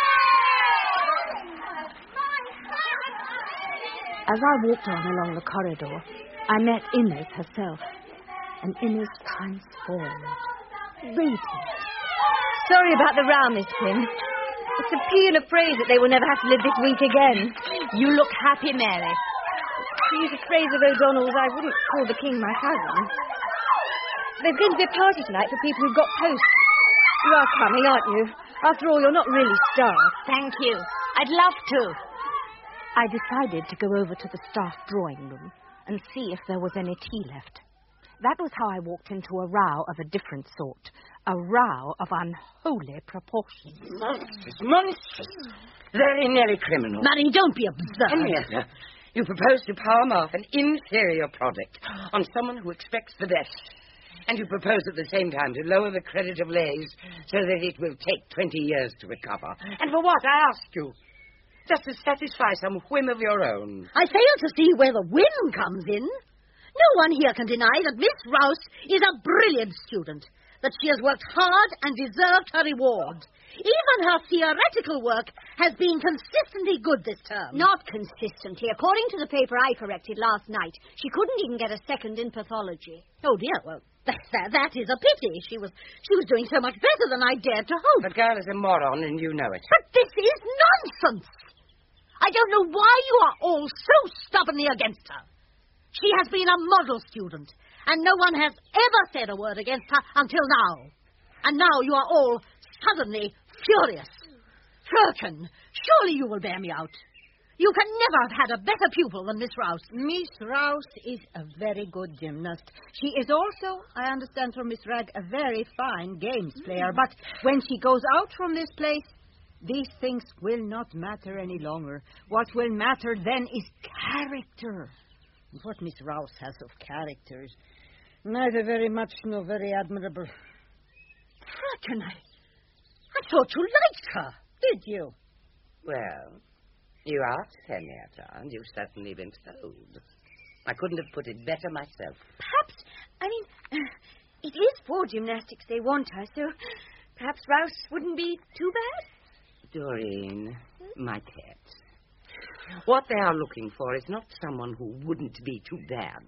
As I walked on along the corridor, I met Innes herself. And Innes transformed. Radiant. Sorry about the row, Miss Pym. It's a pea and a phrase that they will never have to live this week again. You look happy, Mary. To use a phrase of O'Donnell's, I wouldn't call the king my cousin. There's going to be a party tonight for people who've got posts. You are coming, aren't you? After all, you're not really staff. Thank you. I'd love to. I decided to go over to the staff drawing room and see if there was any tea left. That was how I walked into a row of a different sort. A row of unholy proportions. Monstrous, monstrous. Very nearly criminal. Mary, don't be absurd. Henrietta, you propose to palm off an inferior product on someone who expects the best. And you propose at the same time to lower the credit of Lays so that it will take twenty years to recover. And for what, I ask you? Just to satisfy some whim of your own. I fail to see where the whim comes in. No one here can deny that Miss Rouse is a brilliant student. that she has worked hard and deserved her reward. Even her theoretical work has been consistently good this term. Not consistently. According to the paper I corrected last night, she couldn't even get a second in pathology. Oh, dear, well, that, that, that is a pity. She was she was doing so much better than I dared to hope. The girl is a moron, and you know it. But this is nonsense. I don't know why you are all so stubbornly against her. She has been a model student, and no one has ever said a word against her until now. And now you are all suddenly furious. Firkin, surely you will bear me out. You can never have had a better pupil than Miss Rouse. Miss Rouse is a very good gymnast. She is also, I understand from Miss Ragg, a very fine games player. But when she goes out from this place, these things will not matter any longer. What will matter then is character. What Miss Rouse has of character is neither very much nor very admirable. Firkin, I, I thought you liked her. Did you? Well, you asked, Henrietta, and you've certainly been told. I couldn't have put it better myself. Perhaps, I mean, uh, it is for gymnastics they want her, so perhaps Rouse wouldn't be too bad? Doreen, my pet, what they are looking for is not someone who wouldn't be too bad.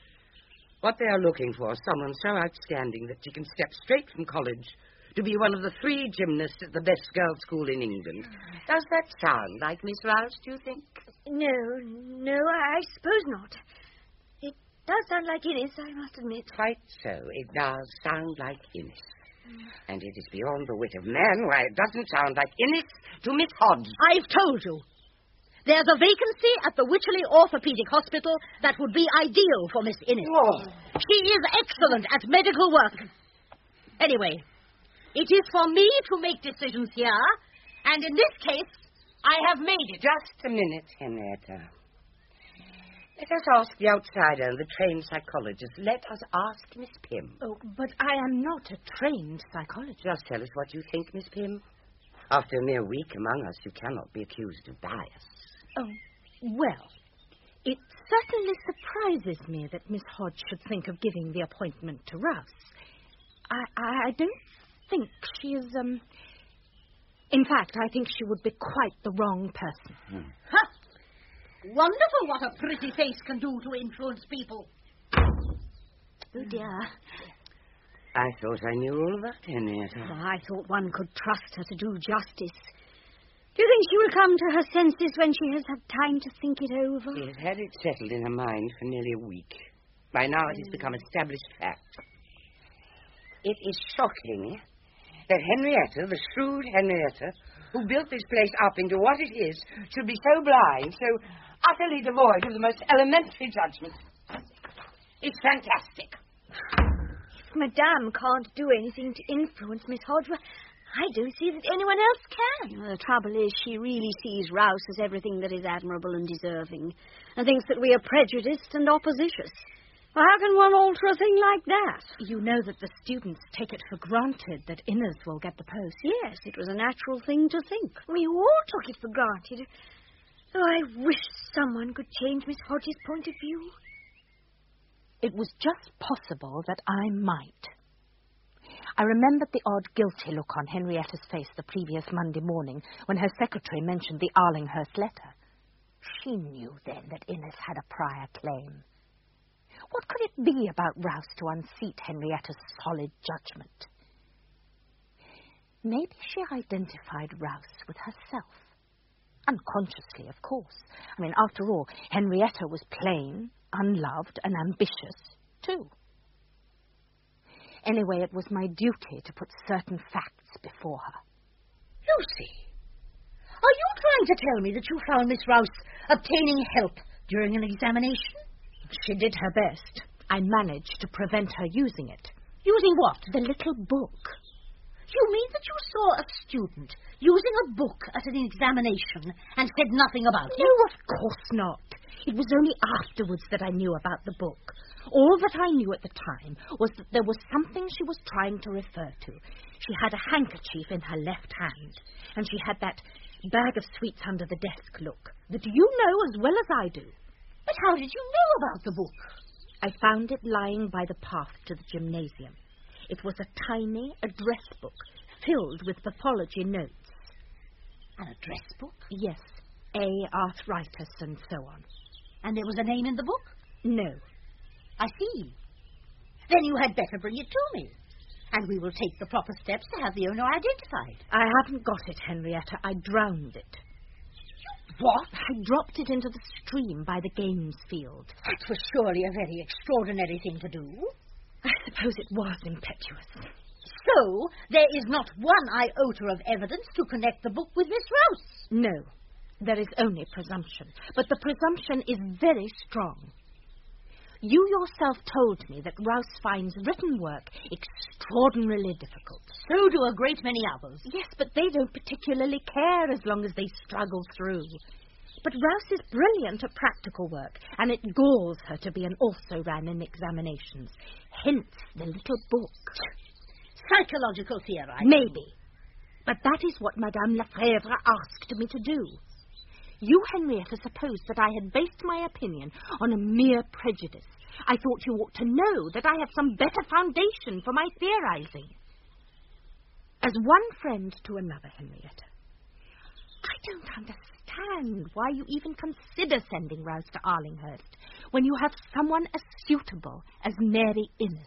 What they are looking for is someone so outstanding that she can step straight from college to be one of the three gymnasts at the best girls' school in England. Does that sound like Miss Rouse, do you think? No, no, I suppose not. It does sound like Innes, I must admit. Quite so. It does sound like Innes. Mm. And it is beyond the wit of man why it doesn't sound like Innes to Miss Hodge. I've told you. There's a vacancy at the Wycherley Orthopedic Hospital that would be ideal for Miss Innes. Oh. She is excellent at medical work. Anyway, it is for me to make decisions here, and in this case, I have made it. Just a minute, Henrietta. Let us ask the outsider and the trained psychologist. Let us ask Miss Pym. Oh, but I am not a trained psychologist. Just tell us what you think, Miss Pym. After a mere week among us, you cannot be accused of bias. Oh, well, it certainly surprises me that Miss Hodge should think of giving the appointment to Rouse. I, I don't think she is, um... In fact, I think she would be quite the wrong person. Hmm. Ha! Wonderful what a pretty face can do to influence people. Oh, dear. I thought I knew all about Henrietta. Oh, I thought one could trust her to do justice. Do you think she will come to her senses when she has had time to think it over? She has had it settled in her mind for nearly a week. By now it has become established fact. It is shocking that Henrietta, the shrewd Henrietta, who built this place up into what it is, should be so blind, so utterly devoid of the most elementary judgment. It's fantastic. If Madame can't do anything to influence Miss Hodge, I don't see that anyone else can. Well, the trouble is she really sees Rouse as everything that is admirable and deserving, and thinks that we are prejudiced and oppositious. Well, how can one alter a thing like that? You know that the students take it for granted that Innes will get the post. Yes, it was a natural thing to think. We all took it for granted. Oh, I wish someone could change Miss Hodge's point of view. It was just possible that I might. I remembered the odd guilty look on Henrietta's face the previous Monday morning when her secretary mentioned the Arlinghurst letter. She knew then that Innes had a prior claim. What could it be about Rouse to unseat Henrietta's solid judgment? Maybe she identified Rouse with herself. Unconsciously, of course. I mean, after all, Henrietta was plain, unloved, and ambitious, too. Anyway, it was my duty to put certain facts before her. Lucy, are you trying to tell me that you found Miss Rouse obtaining help during an examination? She did her best. I managed to prevent her using it. Using what? The little book. You mean that you saw a student using a book at an examination and said nothing about it? No, of course not. It was only afterwards that I knew about the book. All that I knew at the time was that there was something she was trying to refer to. She had a handkerchief in her left hand, and she had that bag of sweets under the desk look that you know as well as I do. But how did you know about the book? I found it lying by the path to the gymnasium. It was a tiny address book filled with pathology notes. An address book? Yes. A. Arthritis and so on. And there was a name in the book? No. I see. Then you had better bring it to me, and we will take the proper steps to have the owner identified. I haven't got it, Henrietta. I drowned it. What? I dropped it into the stream by the games field. That was surely a very extraordinary thing to do. I suppose it was impetuous. So, there is not one iota of evidence to connect the book with Miss Rouse? No, there is only presumption. But the presumption is very strong. You yourself told me that Rouse finds written work extraordinarily difficult. So do a great many others. Yes, but they don't particularly care as long as they struggle through. But Rouse is brilliant at practical work, and it galls her to be an also-ran in examinations. Hence the little book. Psychological theorizing. Maybe. But that is what Madame Lefebvre asked me to do. You, Henrietta, supposed that I had based my opinion on a mere prejudice. I thought you ought to know that I have some better foundation for my theorizing. As one friend to another, Henrietta, I don't understand why you even consider sending Rouse to Arlinghurst when you have someone as suitable as Mary Innes.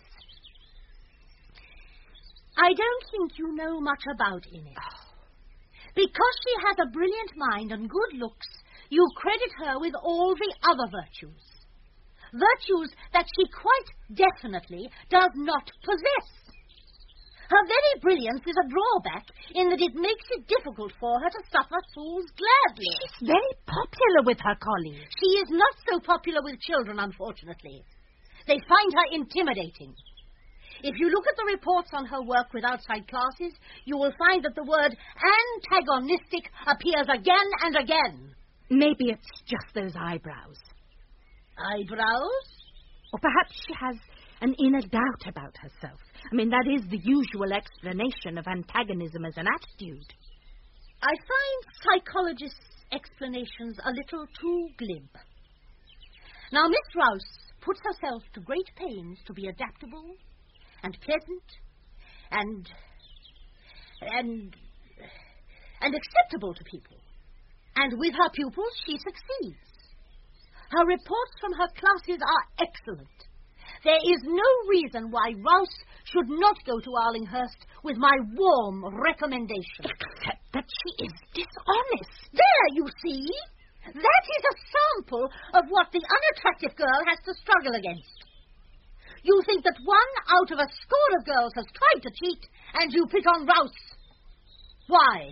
I don't think you know much about Innes. Oh. Because she has a brilliant mind and good looks, you credit her with all the other virtues. Virtues that she quite definitely does not possess. Her very brilliance is a drawback in that it makes it difficult for her to suffer fools gladly. She's very popular with her colleagues. She is not so popular with children, unfortunately. They find her intimidating. If you look at the reports on her work with outside classes, you will find that the word antagonistic appears again and again. Maybe it's just those eyebrows. Eyebrows? Or perhaps she has an inner doubt about herself. I mean, that is the usual explanation of antagonism as an attitude. I find psychologists' explanations a little too glib. Now, Miss Rouse puts herself to great pains to be adaptable and pleasant, and, and, and acceptable to people. And with her pupils, she succeeds. Her reports from her classes are excellent. There is no reason why Rouse should not go to Arlinghurst with my warm recommendation. Except that she is dishonest. There, you see. That is a sample of what the unattractive girl has to struggle against. You think that one out of a score of girls has tried to cheat, and you pick on Rouse. Why?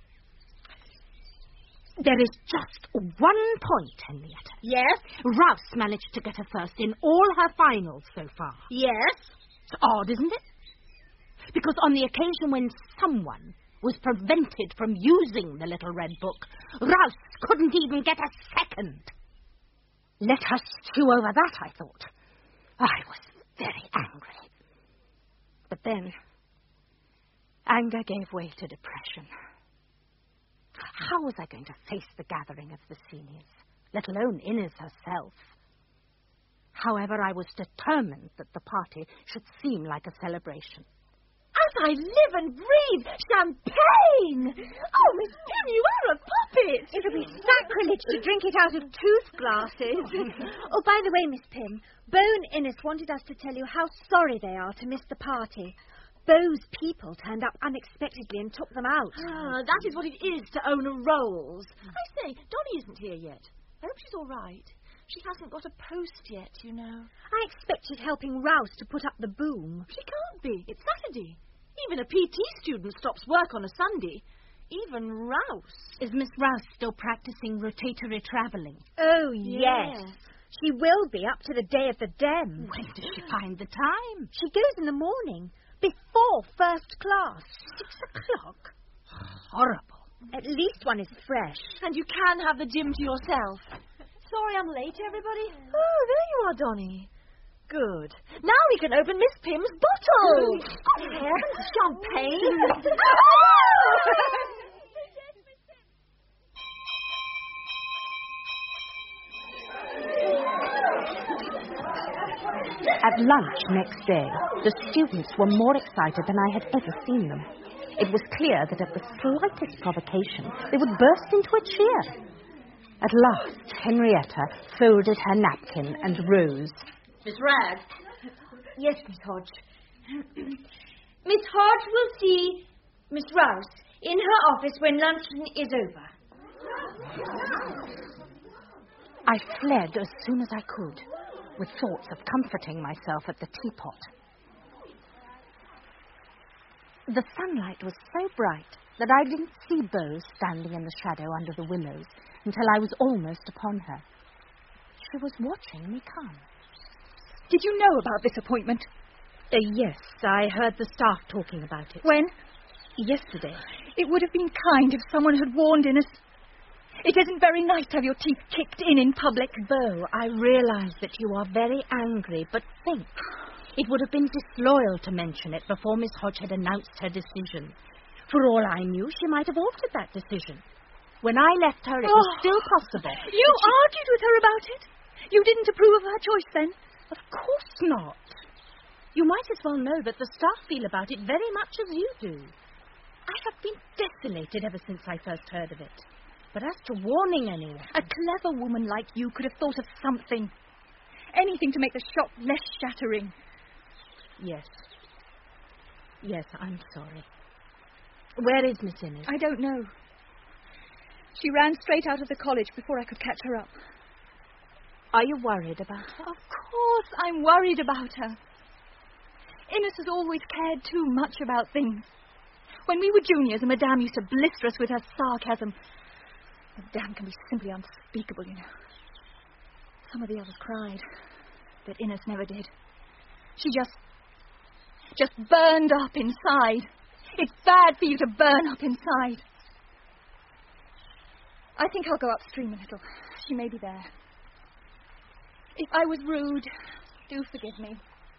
There is just one point, Henrietta. Yes? Rouse managed to get her first in all her finals so far. Yes? It's odd, isn't it? Because on the occasion when someone was prevented from using the little red book, Rouse couldn't even get a second. Let her stew over that, I thought. I was very angry. But then, anger gave way to depression. How was I going to face the gathering of the seniors, let alone Innes herself? However, I was determined that the party should seem like a celebration. As I live and breathe, champagne! Oh, Miss Pym, you are a puppet! It'll be sacrilege to drink it out of tooth glasses. Oh, by the way, Miss Pym, Beau and Innes wanted us to tell you how sorry they are to miss the party. Beau's people turned up unexpectedly and took them out. Ah, that is what it is to own a Rolls. I say, Donnie isn't here yet. I hope she's all right. She hasn't got a post yet, you know. I expect she's helping Rouse to put up the boom. She can't be. It's Saturday. Even a P T student stops work on a Sunday. Even Rouse. Is Miss Rouse still practicing rotatory travelling? Oh, yes. yes. She will be up to the day of the Dem. When does she find the time? She goes in the morning, before first class. Six o'clock? Horrible. At least one is fresh. And you can have the gym to yourself. Sorry I'm late, everybody. Oh, there you are, Donnie. Good. Now we can open Miss Pym's bottle. Oh, yeah. Champagne. At lunch next day, the students were more excited than I had ever seen them. It was clear that at the slightest provocation, they would burst into a cheer. At last, Henrietta folded her napkin and rose. Miss Ragg? Yes, Miss Hodge. Miss Hodge will see Miss Rouse in her office when luncheon is over. I fled as soon as I could, with thoughts of comforting myself at the teapot. The sunlight was so bright that I didn't see Bo standing in the shadow under the willows until I was almost upon her. She was watching me come. Did you know about this appointment? Uh, yes, I heard the staff talking about it. When? Yesterday. It would have been kind if someone had warned Innes. It isn't very nice to have your teeth kicked in in public. Bo, I realise that you are very angry, but think. It would have been disloyal to mention it before Miss Hodge had announced her decision. For all I knew, she might have altered that decision. When I left her, it oh, was still possible. You she... argued with her about it? You didn't approve of her choice, then? Of course not. You might as well know that the staff feel about it very much as you do. I have been desolated ever since I first heard of it. But as to warning anyone... A clever woman like you could have thought of something. Anything to make the shock less shattering. Yes. Yes, I'm sorry. Where is Miss Innes? I don't know. She ran straight out of the college before I could catch her up. Are you worried about her? Of course I'm worried about her. Innes has always cared too much about things. When we were juniors and Madame used to blister us with her sarcasm... Madame can be simply unspeakable, you know. Some of the others cried, but Innes never did. She just... just burned up inside. It's bad for you to burn up inside. I think I'll go upstream a little. She may be there. If I was rude, do forgive me.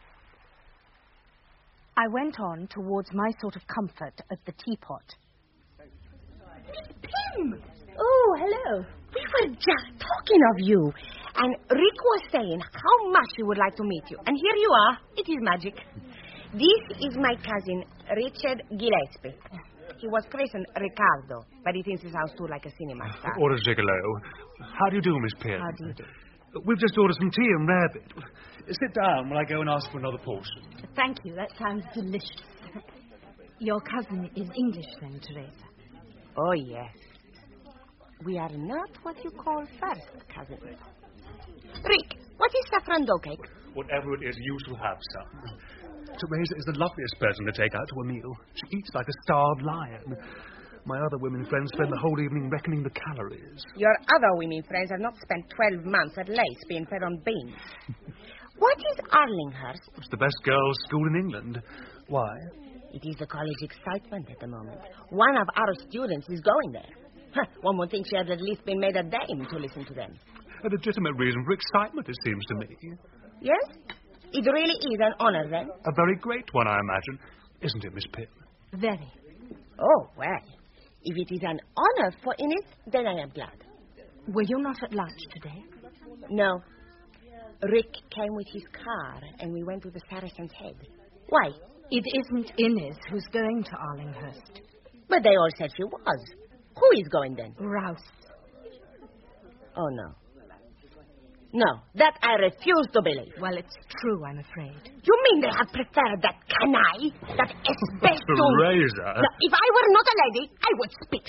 I went on towards my sort of comfort at the teapot. Miss Pym! Oh, hello. We were just talking of you. And Rick was saying how much he would like to meet you. And here you are. It is magic. This is my cousin, Richard Gillespie. He was christened Ricardo, but he thinks his house too like a cinema star. Order Gigolo. How do you do, Miss Pym? How do you do? We've just ordered some tea and rarebit. Sit down while I go and ask for another portion. Thank you. That sounds delicious. Your cousin is English, then, Teresa? Oh, yes. We are not what you call first cousins. Rick, what is saffron dough cake? Whatever it is, you shall have some. Teresa is the loveliest person to take out to a meal. She eats like a starved lion. My other women friends spend the whole evening reckoning the calories. Your other women friends have not spent twelve months at least being fed on beans. What is Arlinghurst? It's the best girls' school in England. Why? It is the college excitement at the moment. One of our students is going there. Huh, one would think she had at least been made a dame to listen to them. A legitimate reason for excitement, it seems to me. Yes? It really is an honor, then? A very great one, I imagine. Isn't it, Miss Pym? Very. Oh, well. If it is an honor for Innes, then I am glad. Were you not at lunch today? No. Rick came with his car, and we went to the Saracen's Head. Why? It isn't Innes who's going to Arlinghurst. But they all said she was. Who is going then? Rouse. Oh, no. No, that I refuse to believe. Well, it's true, I'm afraid. You mean they have preferred that canaille, that espèce Teresa? No, if I were not a lady, I would spit.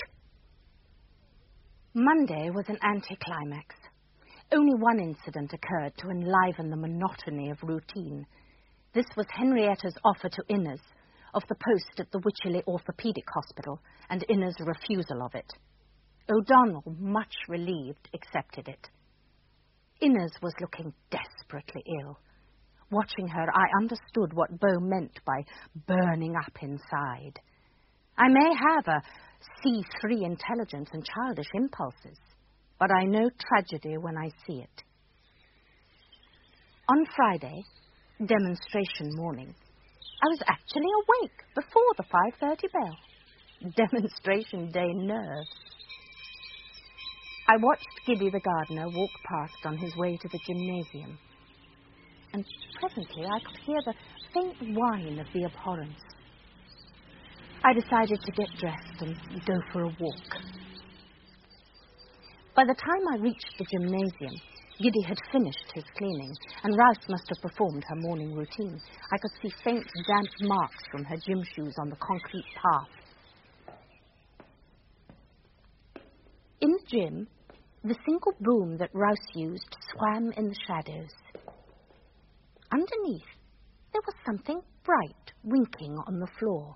Monday was an anticlimax. Only one incident occurred to enliven the monotony of routine. This was Henrietta's offer to Innes of the post at the Wycherley Orthopaedic Hospital and Innes' refusal of it. O'Donnell, much relieved, accepted it. Innes was looking desperately ill. Watching her, I understood what Bo meant by burning up inside. I may have a C three intelligence and childish impulses, but I know tragedy when I see it. On Friday, demonstration morning, I was actually awake before the five thirty bell. Demonstration day nerves. I watched Giddy the gardener walk past on his way to the gymnasium. and presently I could hear the faint whine of the abhorrence. I decided to get dressed and go for a walk. By the time I reached the gymnasium, Giddy had finished his cleaning, and Rouse must have performed her morning routine. I could see faint, damp marks from her gym shoes on the concrete path. In the gym, the single broom that Rouse used swam in the shadows. Underneath, there was something bright winking on the floor.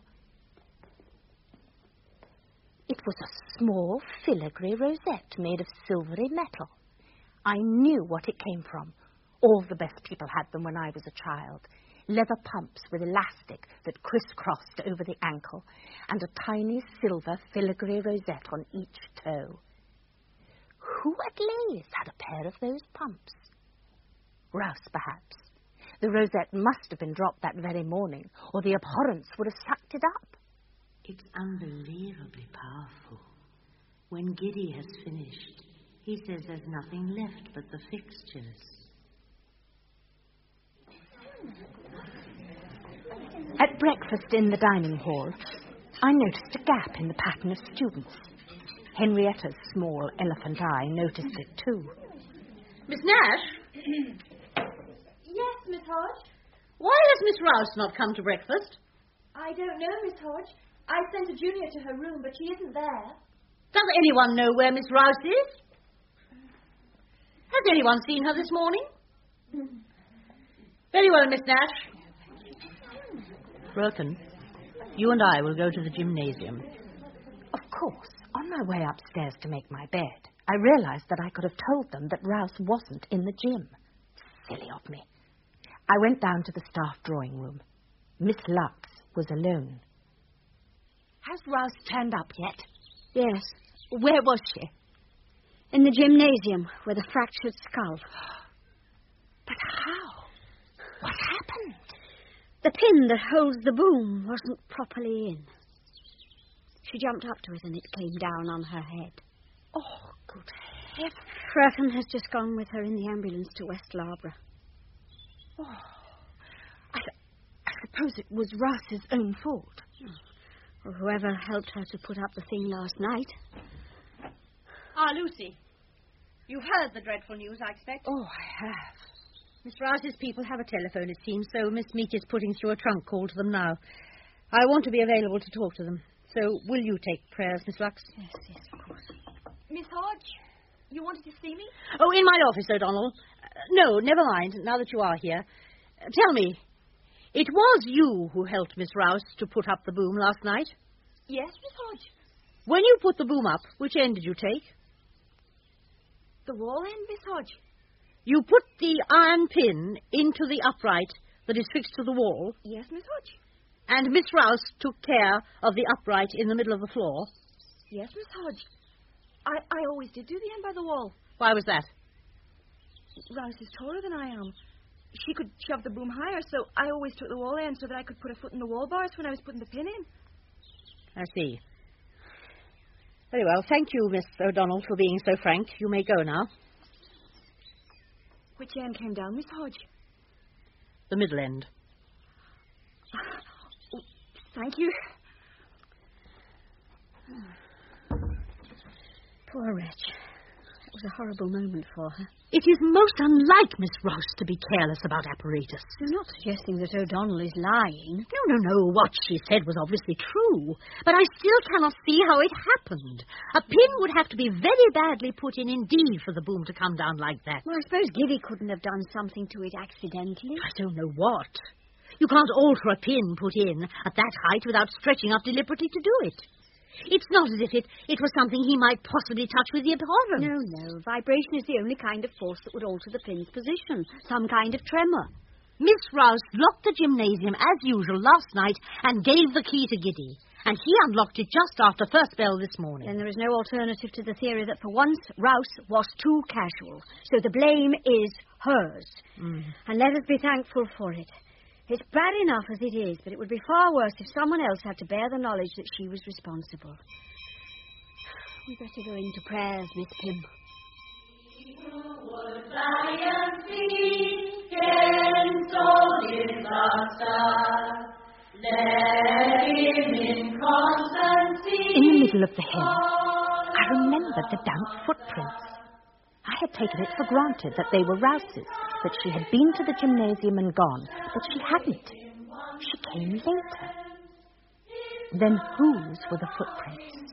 It was a small filigree rosette made of silvery metal. I knew what it came from. All the best people had them when I was a child. Leather pumps with elastic that crisscrossed over the ankle, and a tiny silver filigree rosette on each toe. Who at Lay's had a pair of those pumps? Rouse, perhaps. The rosette must have been dropped that very morning, or the abhorrence would have sucked it up. It's unbelievably powerful. When Giddy has finished, he says there's nothing left but the fixtures. At breakfast in the dining hall, I noticed a gap in the pattern of students. Henrietta's small elephant eye noticed it too. Miss Nash? Yes, Miss Hodge? Why has Miss Rouse not come to breakfast? I don't know, Miss Hodge. I sent a junior to her room, but she isn't there. Does anyone know where Miss Rouse is? Has anyone seen her this morning? Very well, Miss Nash. Broken, you and I will go to the gymnasium. Of course. On my way upstairs to make my bed, I realized that I could have told them that Rouse wasn't in the gym. Silly of me. I went down to the staff drawing room. Miss Lux was alone. Has Rouse turned up yet? Yes. Where was she? In the gymnasium with a fractured skull. But how? What happened? The pin that holds the boom wasn't properly in. She jumped up to it and it came down on her head. Oh, good heavens. Freken has just gone with her in the ambulance to West Loughborough. Oh, I, I suppose it was Rouse's own fault. Or whoever helped her to put up the thing last night. Ah, Lucy. You've heard the dreadful news, I expect. Oh, I have. Miss Rouse's people have a telephone, it seems, so Miss Meek is putting through a trunk call to them now. I want to be available to talk to them. So, will you take prayers, Miss Lux? Yes, yes, of course. Miss Hodge, you wanted to see me? Oh, in my office, O'Donnell. Uh, no, never mind, now that you are here. Uh, tell me, it was you who helped Miss Rouse to put up the boom last night? Yes, Miss Hodge. When you put the boom up, which end did you take? The wall end, Miss Hodge. You put the iron pin into the upright that is fixed to the wall? Yes, Miss Hodge. And Miss Rouse took care of the upright in the middle of the floor? Yes, Miss Hodge. I, I always did do the end by the wall. Why was that? Rouse is taller than I am. She could shove the boom higher, so I always took the wall end so that I could put a foot in the wall bars when I was putting the pin in. I see. Very well. Thank you, Miss O'Donnell, for being so frank. You may go now. Which end came down, Miss Hodge? The middle end. Oh, thank you. Poor wretch. It was a horrible moment for her. It is most unlike Miss Rouse to be careless about apparatus. You're not suggesting that O'Donnell is lying. No, no, no. What she said was obviously true. But I still cannot see how it happened. A pin would have to be very badly put in indeed for the boom to come down like that. Well, I suppose Giddy couldn't have done something to it accidentally. I don't know what. You can't alter a pin put in at that height without stretching up deliberately to do it. It's not as if it, it was something he might possibly touch with the abhorrence. No, no. Vibration is the only kind of force that would alter the pin's position. Some kind of tremor. Miss Rouse locked the gymnasium as usual last night and gave the key to Giddy. And he unlocked it just after first bell this morning. Then there is no alternative to the theory that for once Rouse was too casual. So the blame is hers. Mm. And let us be thankful for it. It's bad enough as it is, but it would be far worse if someone else had to bear the knowledge that she was responsible. We better go into prayers, Miss Pym. You would fly and see, is the star. Let him in constancy. In the middle of the hill, I remembered the damp footprints. I had taken it for granted that they were Rouse's, that she had been to the gymnasium and gone, but she hadn't. She came later. Then whose were the footprints?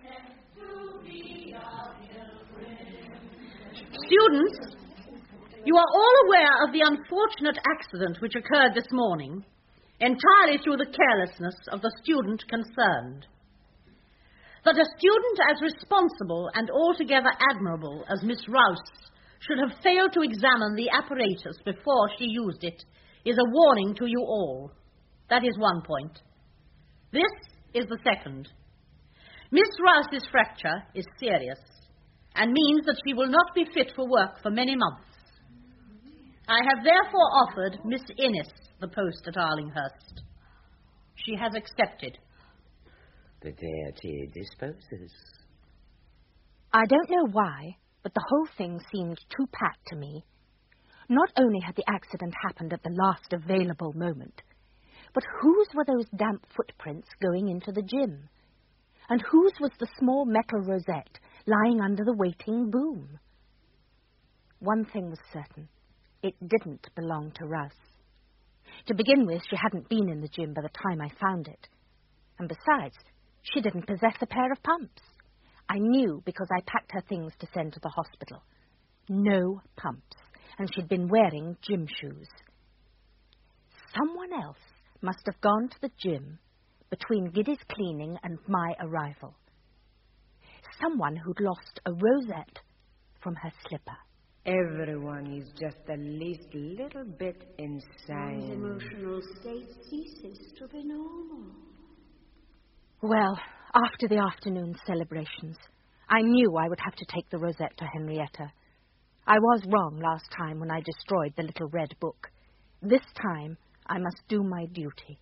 Students, you are all aware of the unfortunate accident which occurred this morning, entirely through the carelessness of the student concerned. That a student as responsible and altogether admirable as Miss Rouse should have failed to examine the apparatus before she used it is a warning to you all. That is one point. This is the second. Miss Rouse's fracture is serious and means that she will not be fit for work for many months. I have therefore offered Miss Innes the post at Arlinghurst. She has accepted. The deity disposes. I don't know why, but the whole thing seemed too pat to me. Not only had the accident happened at the last available moment, but whose were those damp footprints going into the gym? And whose was the small metal rosette lying under the waiting boom? One thing was certain. It didn't belong to Rouse. To begin with, she hadn't been in the gym by the time I found it. And besides, she didn't possess a pair of pumps. I knew because I packed her things to send to the hospital. No pumps, and she'd been wearing gym shoes. Someone else must have gone to the gym between Giddy's cleaning and my arrival. Someone who'd lost a rosette from her slipper. Everyone is just the least little bit insane. One's emotional state ceases to be normal. Well, after the afternoon celebrations, I knew I would have to take the rosette to Henrietta. I was wrong last time when I destroyed the little red book. This time, I must do my duty.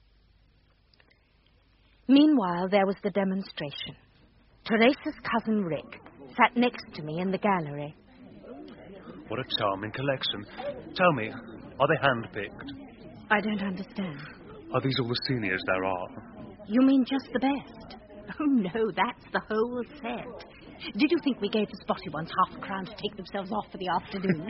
Meanwhile, there was the demonstration. Teresa's cousin Rick sat next to me in the gallery. What a charming collection. Tell me, are they hand-picked? I don't understand. Are these all the seniors there are? You mean just the best? Oh, no, that's the whole set. Did you think we gave the spotty ones half a crown to take themselves off for the afternoon?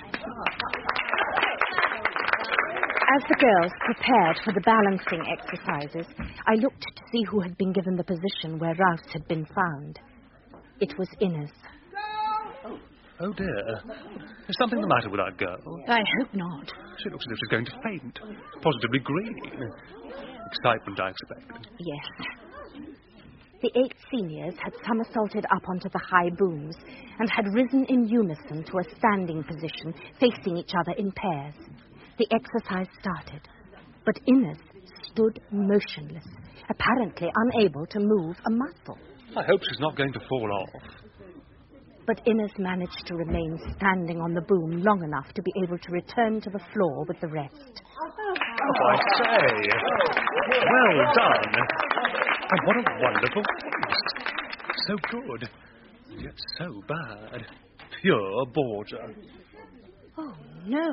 As the girls prepared for the balancing exercises, I looked to see who had been given the position where Rouse had been found. It was Innes. Oh, dear. Is something the matter with that girl? I hope not. She looks as if she's going to faint. Positively green. Excitement, I expect. Yes. The eight seniors had somersaulted up onto the high booms and had risen in unison to a standing position, facing each other in pairs. The exercise started, but Innes stood motionless, apparently unable to move a muscle. I hope she's not going to fall off. But Innes managed to remain standing on the boom long enough to be able to return to the floor with the rest. Oh, I say! Well done! And what a wonderful face! So good, yet so bad. Pure Borgia. Oh, no.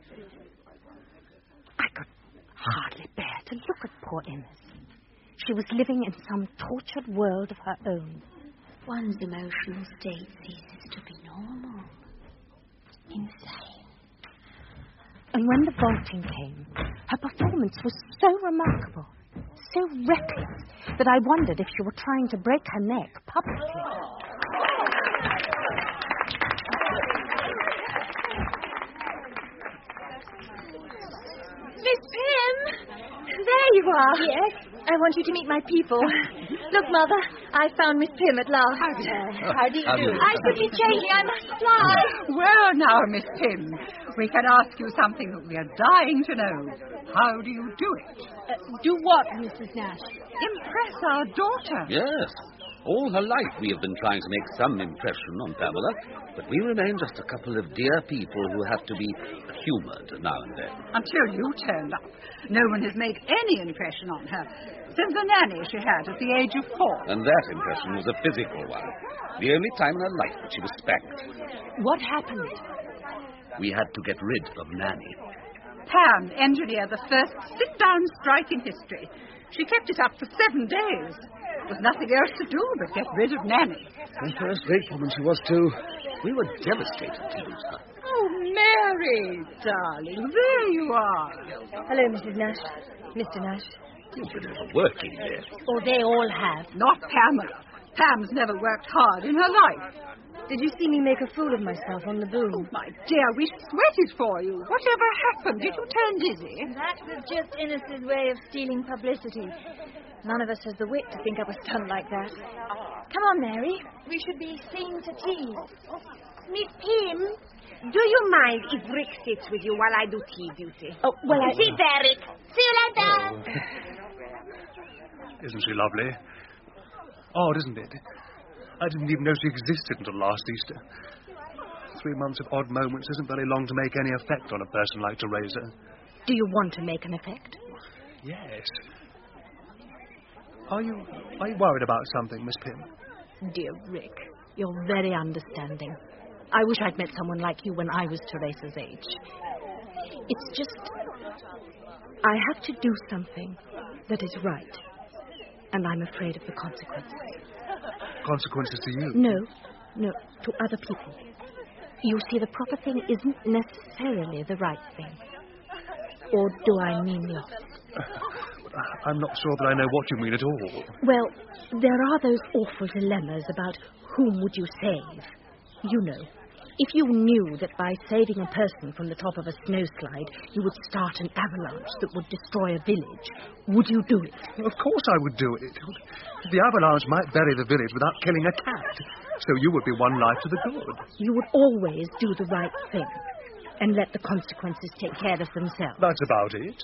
I could hardly bear to look at poor Innes. She was living in some tortured world of her own. One's emotional state ceases to be normal. Insane. And when the vaulting came, her performance was so remarkable, so reckless, that I wondered if she were trying to break her neck publicly. Miss Pym! There you are. Yes? I want you to meet my people. Look, Mother, I found Miss Pym at last. How do, how do you How do do? you- I should be changing. I must fly. Well, now, Miss Pym, we can ask you something that we are dying to know. How do you do it? Uh, do what, Missus Nash? Impress our daughter. Yes. All her life we have been trying to make some impression on Pamela, but we remain just a couple of dear people who have to be humoured now and then. Until you turned up. No one has made any impression on her since the nanny she had at the age of four. And that impression was a physical one. The only time in her life that she was spanked. What happened? We had to get rid of Nanny. Pam engineered the first sit-down strike in history. She kept it up for seven days. There was nothing else to do but get rid of Nanny. And first-rate woman she was, too. We were devastated to lose her. Oh, Mary, darling, there you are. Hello, Missus Nash. Mister Nash. You've been overworking there. Oh, they all have. Not Pamela. Pam's never worked hard in her life. Did you see me make a fool of myself on the boom? Oh, my dear, we sweated for you. Whatever happened? Did you turn dizzy? That was just Innes's way of stealing publicity. None of us has the wit to think up a stunt like that. Come on, Mary. We should be seeing to tea. Miss Pym, do you mind if Rick sits with you while I do tea duty? Oh, well, I... Sit there, Rick. See you later. Oh. Isn't she lovely? Odd, isn't it? I didn't even know she existed until last Easter. Three months of odd moments isn't very long to make any effect on a person like Teresa. Do you want to make an effect? Yes. Are you are you worried about something, Miss Pym? Dear Rick, you're very understanding. I wish I'd met someone like you when I was Teresa's age. It's just... I have to do something that is right. And I'm afraid of the consequences. Consequences to you? No, no, to other people. You see, the proper thing isn't necessarily the right thing. Or do I mean the opposite? I'm not sure that I know what you mean at all. Well, there are those awful dilemmas about whom would you save. You know, if you knew that by saving a person from the top of a snowslide, you would start an avalanche that would destroy a village, would you do it? Of course I would do it. The avalanche might bury the village without killing a cat, so you would be one life to the good. You would always do the right thing and let the consequences take care of themselves. That's about it.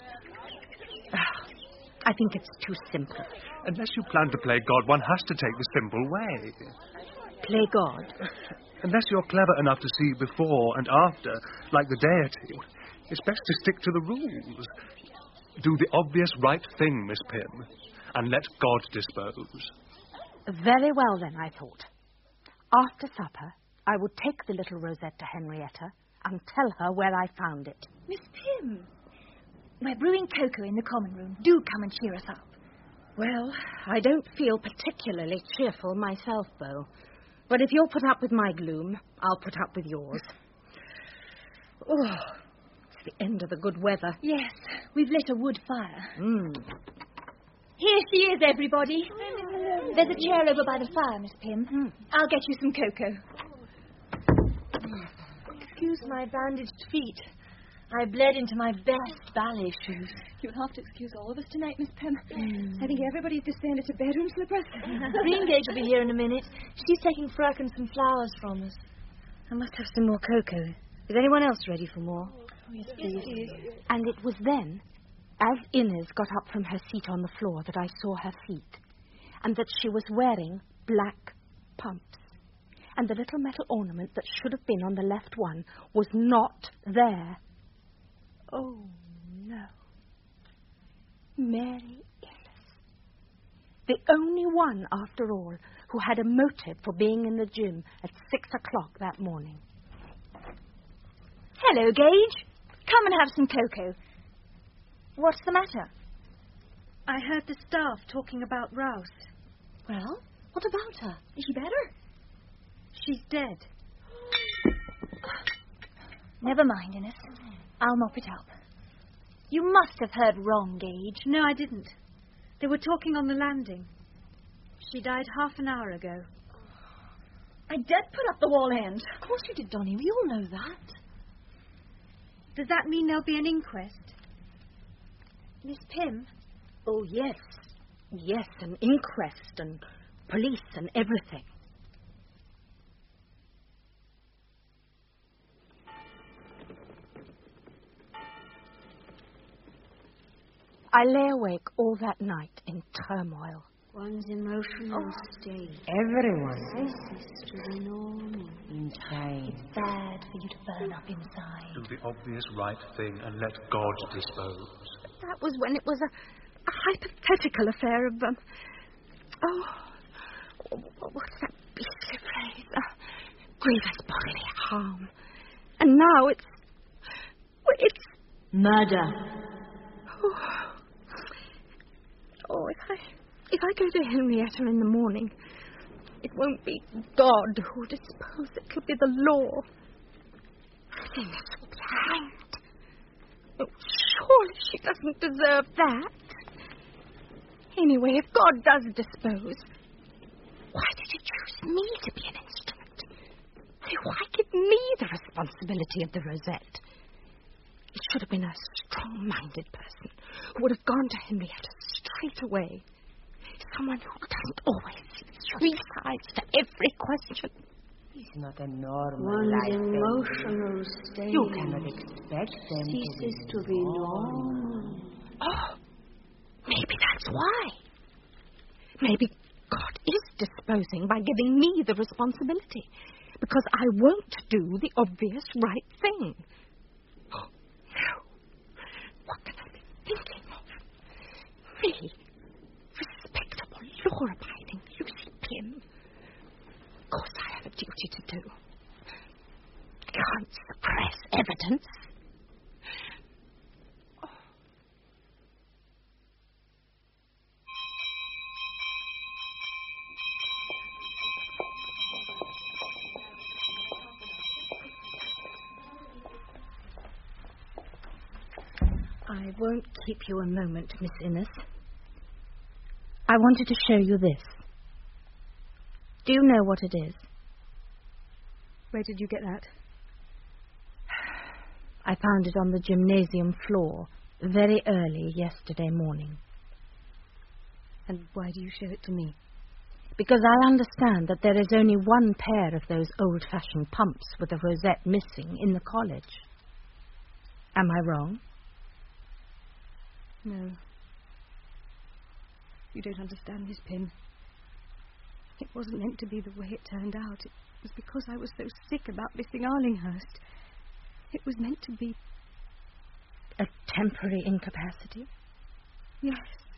I think it's too simple. Unless you plan to play God, one has to take the simple way. Play God? Unless you're clever enough to see before and after, like the deity, it's best to stick to the rules. Do the obvious right thing, Miss Pym, and let God dispose. Very well, then, I thought. After supper, I would take the little rosette to Henrietta and tell her where I found it. Miss Pym, we're brewing cocoa in the common room. Do come and cheer us up. Well, I don't feel particularly cheerful myself, Beau. But if you'll put up with my gloom, I'll put up with yours. Oh, it's the end of the good weather. Yes, we've lit a wood fire. Mm. Here she is, everybody. There's a chair over by the fire, Miss Pym. Mm. I'll get you some cocoa. Excuse my bandaged feet. I bled into my best ballet shoes. You'll have to excuse all of us tonight, Miss Pym. Mm. I think everybody's descended to bedroom slippers. Greengage will be here in a minute. She's taking Fröken some flowers from us. I must have some more cocoa. Is anyone else ready for more? Oh, yes, please. Yes, please. And it was then, as Inez got up from her seat on the floor, that I saw her feet, and that she was wearing black pumps. And the little metal ornament that should have been on the left one was not there. Oh, no. Mary Innes. The only one, after all, who had a motive for being in the gym at six o'clock that morning. Hello, Gage. Come and have some cocoa. What's the matter? I heard the staff talking about Rouse. Well, what about her? Is she better? She's dead. Never mind, Innes. I'll mop it up. You must have heard wrong, Gage. No, I didn't. They were talking on the landing. She died half an hour ago. I did put up the wall end. Of course you did, Donnie. We all know that. Does that mean there'll be an inquest? Miss Pym? Oh, yes. Yes, an inquest and police and everything. I lay awake all that night in turmoil. One's emotional oh. state. Everyone. Crisis to the normal. Inside. It's bad for you to burn up inside. Do the obvious right thing and let God dispose. That was when it was a, a hypothetical affair of, um, oh, what's that beastly phrase? Uh, grievous bodily harm. And now it's, it's Murder. Oh, oh if I if I go to Henrietta in the morning, it won't be God who will dispose. It'll be the law. Venus will be hanged. Oh, surely she doesn't deserve that. Anyway, if God does dispose, why did he choose me to be an instrument? Why give me the responsibility of the rosette? It should have been a strong-minded person who would have gone to Henrietta straight away. Someone who doesn't always see three sides to every question. He's not a normal One's life. emotional state You cannot expect them ceases to to be normal. Oh, maybe that's why. Maybe God is disposing by giving me the responsibility, because I won't do the obvious right thing. Oh, no. What can I be thinking of? Me, respectable, law-abiding Lucy Pym. Of course I have a duty to do. I can't suppress evidence. I won't keep you a moment, Miss Innes. I wanted to show you this. Do you know what it is? Where did you get that? I found it on the gymnasium floor very early yesterday morning. And why do you show it to me? Because I understand that there is only one pair of those old-fashioned pumps with a rosette missing in the college. Am I wrong? No. You don't understand, Miss Pym. It wasn't meant to be the way it turned out. It was because I was so sick about missing Arlinghurst. It was meant to be... A temporary incapacity? Yes.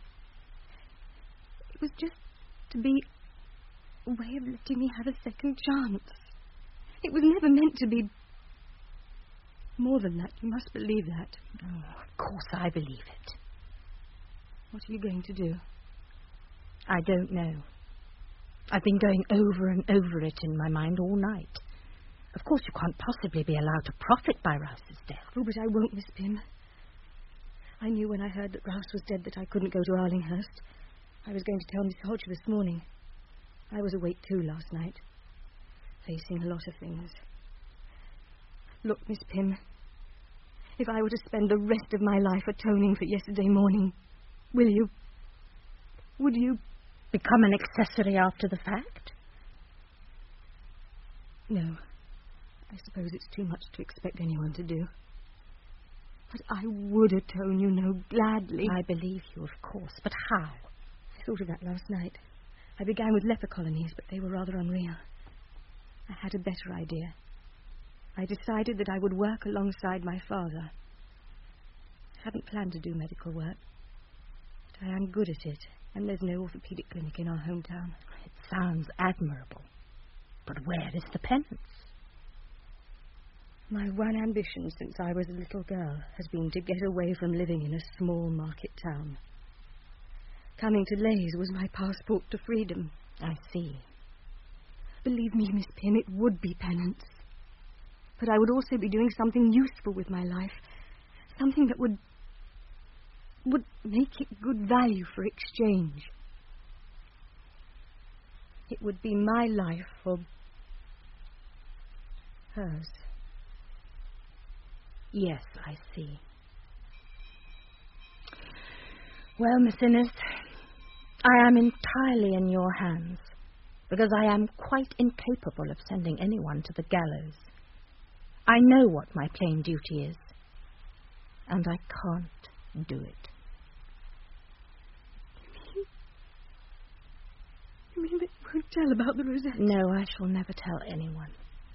It was just to be a way of letting me have a second chance. It was never meant to be more than that. You must believe that. Oh, of course I believe it. What are you going to do? I don't know. I've been going over and over it in my mind all night. Of course you can't possibly be allowed to profit by Rouse's death. Oh, but I won't, Miss Pym. I knew when I heard that Rouse was dead that I couldn't go to Arlinghurst. I was going to tell Miss Hodge this morning. I was awake too last night, facing a lot of things. Look, Miss Pym, if I were to spend the rest of my life atoning for yesterday morning, will you... Would you... Become an accessory after the fact? No. I suppose it's too much to expect anyone to do. But I would atone, you know, gladly. I believe you, of course. But how? I thought of that last night. I began with leper colonies, but they were rather unreal. I had a better idea. I decided that I would work alongside my father. I hadn't planned to do medical work, but I am good at it, and there's no orthopedic clinic in our hometown. It sounds admirable. But where is the penance? My one ambition since I was a little girl has been to get away from living in a small market town. Coming to Leys was my passport to freedom. I see. Believe me, Miss Pym, it would be penance. But I would also be doing something useful with my life. Something that would... would make it good value for exchange. It would be my life or... hers. Yes, I see. Well, Miss Innes, I am entirely in your hands, because I am quite incapable of sending anyone to the gallows. I know what my plain duty is, and I can't do it. You mean that you won't tell about the rosette? No, I shall never tell anyone.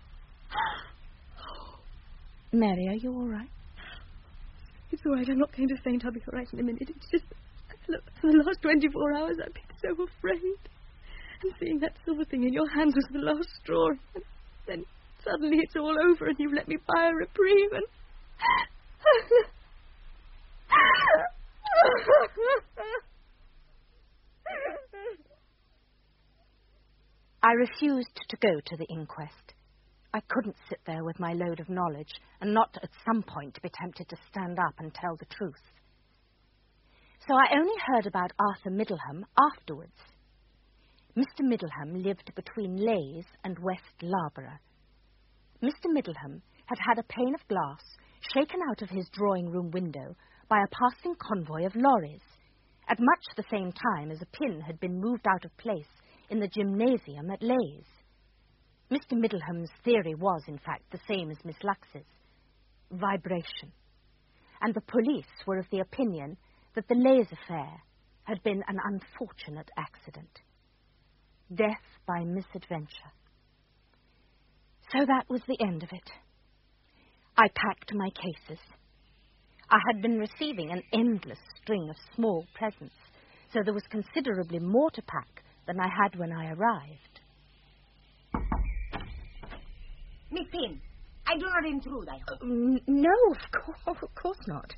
Mary, are you all right? It's all right. I'm not going to faint. I'll be all right in a minute. It's just, look, for the last twenty-four hours I've been so afraid. And seeing that silver thing in your hands was the last straw. And then suddenly it's all over and you've let me buy a reprieve and... I refused to go to the inquest. I couldn't sit there with my load of knowledge and not at some point be tempted to stand up and tell the truth. So I only heard about Arthur Middleham afterwards. Mister Middleham lived between Leys and West Loughborough. Mister Middleham had had a pane of glass shaken out of his drawing-room window by a passing convoy of lorries, at much the same time as a pin had been moved out of place in the gymnasium at Leys. Mister Middleham's theory was, in fact, the same as Miss Lux's: vibration. And the police were of the opinion that the Leys affair had been an unfortunate accident. Death by misadventure. So that was the end of it. I packed my cases. I had been receiving an endless string of small presents, so there was considerably more to pack than I had when I arrived. Miss Pym, I do not intrude, I hope. Uh, n- no, of course, of course not.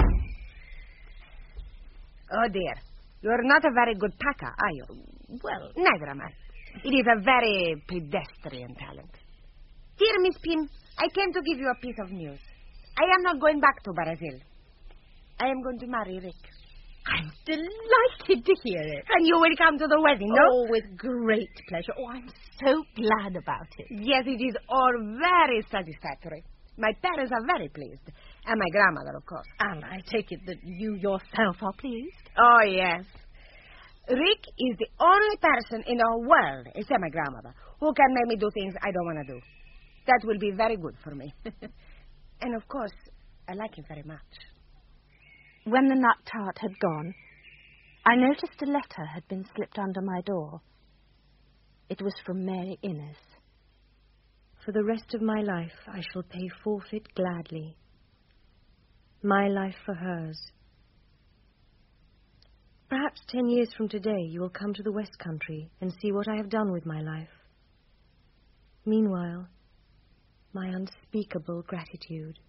Oh, dear. You're not a very good packer, are you? Well, neither am I. It is a very pedestrian talent. Dear Miss Pym, I came to give you a piece of news. I am not going back to Brazil. I am going to marry Rick. I'm delighted to hear it. And you will come to the wedding, no? Oh, with great pleasure. Oh, I'm so glad about it. Yes, it is all very satisfactory. My parents are very pleased. And my grandmother, of course. And I take it that you yourself are pleased? Oh, yes. Rick is the only person in the world, except my grandmother, who can make me do things I don't want to do. That will be very good for me. And, of course, I like him very much. When the nut tart had gone, I noticed a letter had been slipped under my door. It was from Mary Innes. For the rest of my life, I shall pay forfeit gladly. My life for hers. Perhaps ten years from today, you will come to the West Country and see what I have done with my life. Meanwhile, my unspeakable gratitude.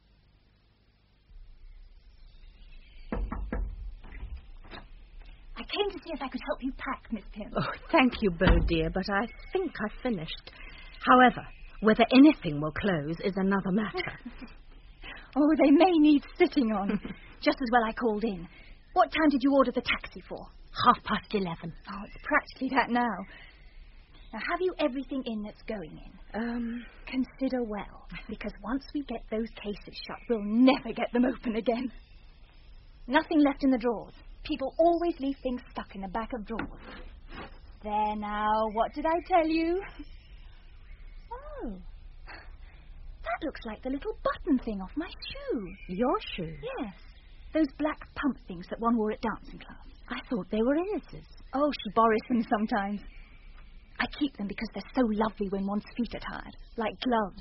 I came to see if I could help you pack, Miss Pym. Oh, thank you, Bo, dear, but I think I've finished. However, whether anything will close is another matter. Oh, they may need sitting on. Just as well I called in. What time did you order the taxi for? Half past eleven. Oh, it's practically that now. Now, have you everything in that's going in? Um, Consider well, because once we get those cases shut, we'll never get them open again. Nothing left in the drawers. People always leave things stuck in the back of drawers. There now, what did I tell you? Oh, that looks like the little button thing off my shoe. Your shoe? Yes, those black pump things that one wore at dancing class. I thought they were Innes's. Oh, she borrows them sometimes. I keep them because they're so lovely when one's feet are tired, like gloves.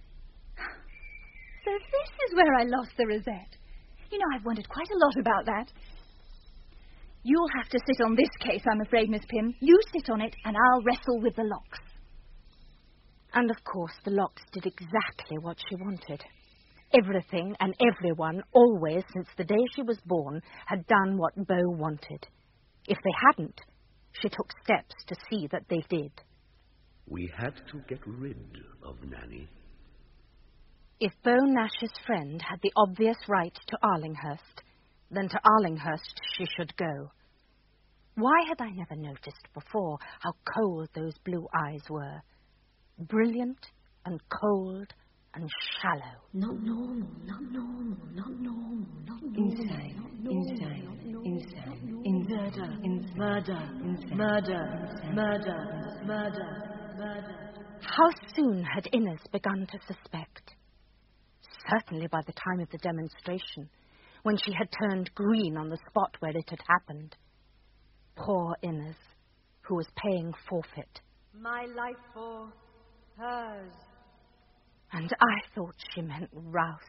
So this is where I lost the rosette. You know, I've wondered quite a lot about that. You'll have to sit on this case, I'm afraid, Miss Pym. You sit on it, and I'll wrestle with the locks. And, of course, the locks did exactly what she wanted. Everything and everyone, always, since the day she was born, had done what Bo wanted. If they hadn't, she took steps to see that they did. We had to get rid of Nanny. If Bo Nash's friend had the obvious right to Arlinghurst, then to Arlinghurst she should go. Why had I never noticed before how cold those blue eyes were? Brilliant and cold and shallow. Not normal, not normal, not normal, not normal. Insane, insane, insane, in murder, in murder, murder, murder, murder, murder. How soon had Innes begun to suspect? Certainly by the time of the demonstration, when she had turned green on the spot where it had happened. Poor Innes, who was paying forfeit. My life for hers. And I thought she meant Rouse.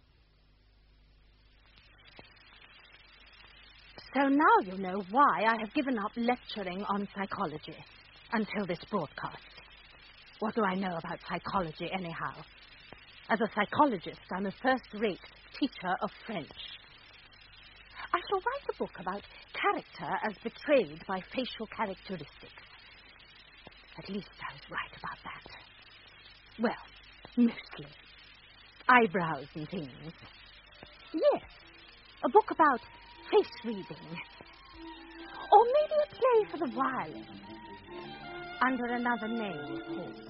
So now you know why I have given up lecturing on psychology until this broadcast. What do I know about psychology anyhow? As a psychologist, I'm a first-rate teacher of French. shall write a book about character as betrayed by facial characteristics. At least I was right about that. Well, mostly. Eyebrows and things. Yes, a book about face reading. Or maybe a play for the violin. Under another name, of course.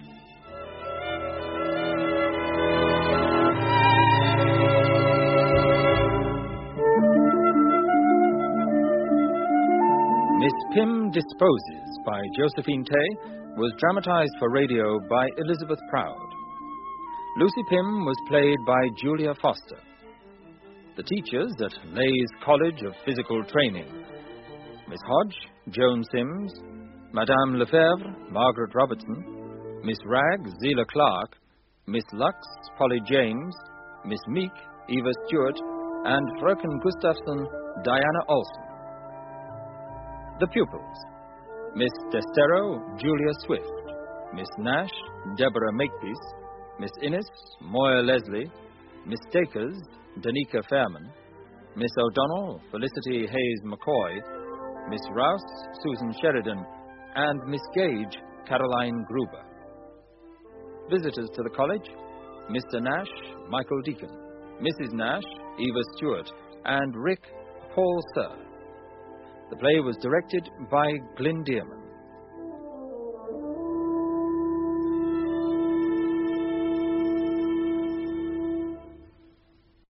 Miss Pym Disposes by Josephine Tay was dramatized for radio by Elizabeth Proud. Lucy Pym was played by Julia Foster. The teachers at Leys College of Physical Training: Miss Hodge, Joan Sims; Madame Lefebvre, Margaret Robertson; Miss Ragg, Zela Clark; Miss Lux, Polly James; Miss Meek, Eva Stewart; and Fröken Gustafsson, Diana Olsen. The pupils: Miss Destero, Julia Swift; Miss Nash, Deborah Makepeace; Miss Innes, Moya Leslie; Miss Dacres, Danica Fairman; Miss O'Donnell, Felicity Hayes McCoy; Miss Rouse, Susan Sheridan; and Miss Gage, Caroline Gruber. Visitors to the college: Mister Nash, Michael Deacon; Missus Nash, Eva Stewart; and Rick, Paul Sir. The play was directed by Glyn Dearman.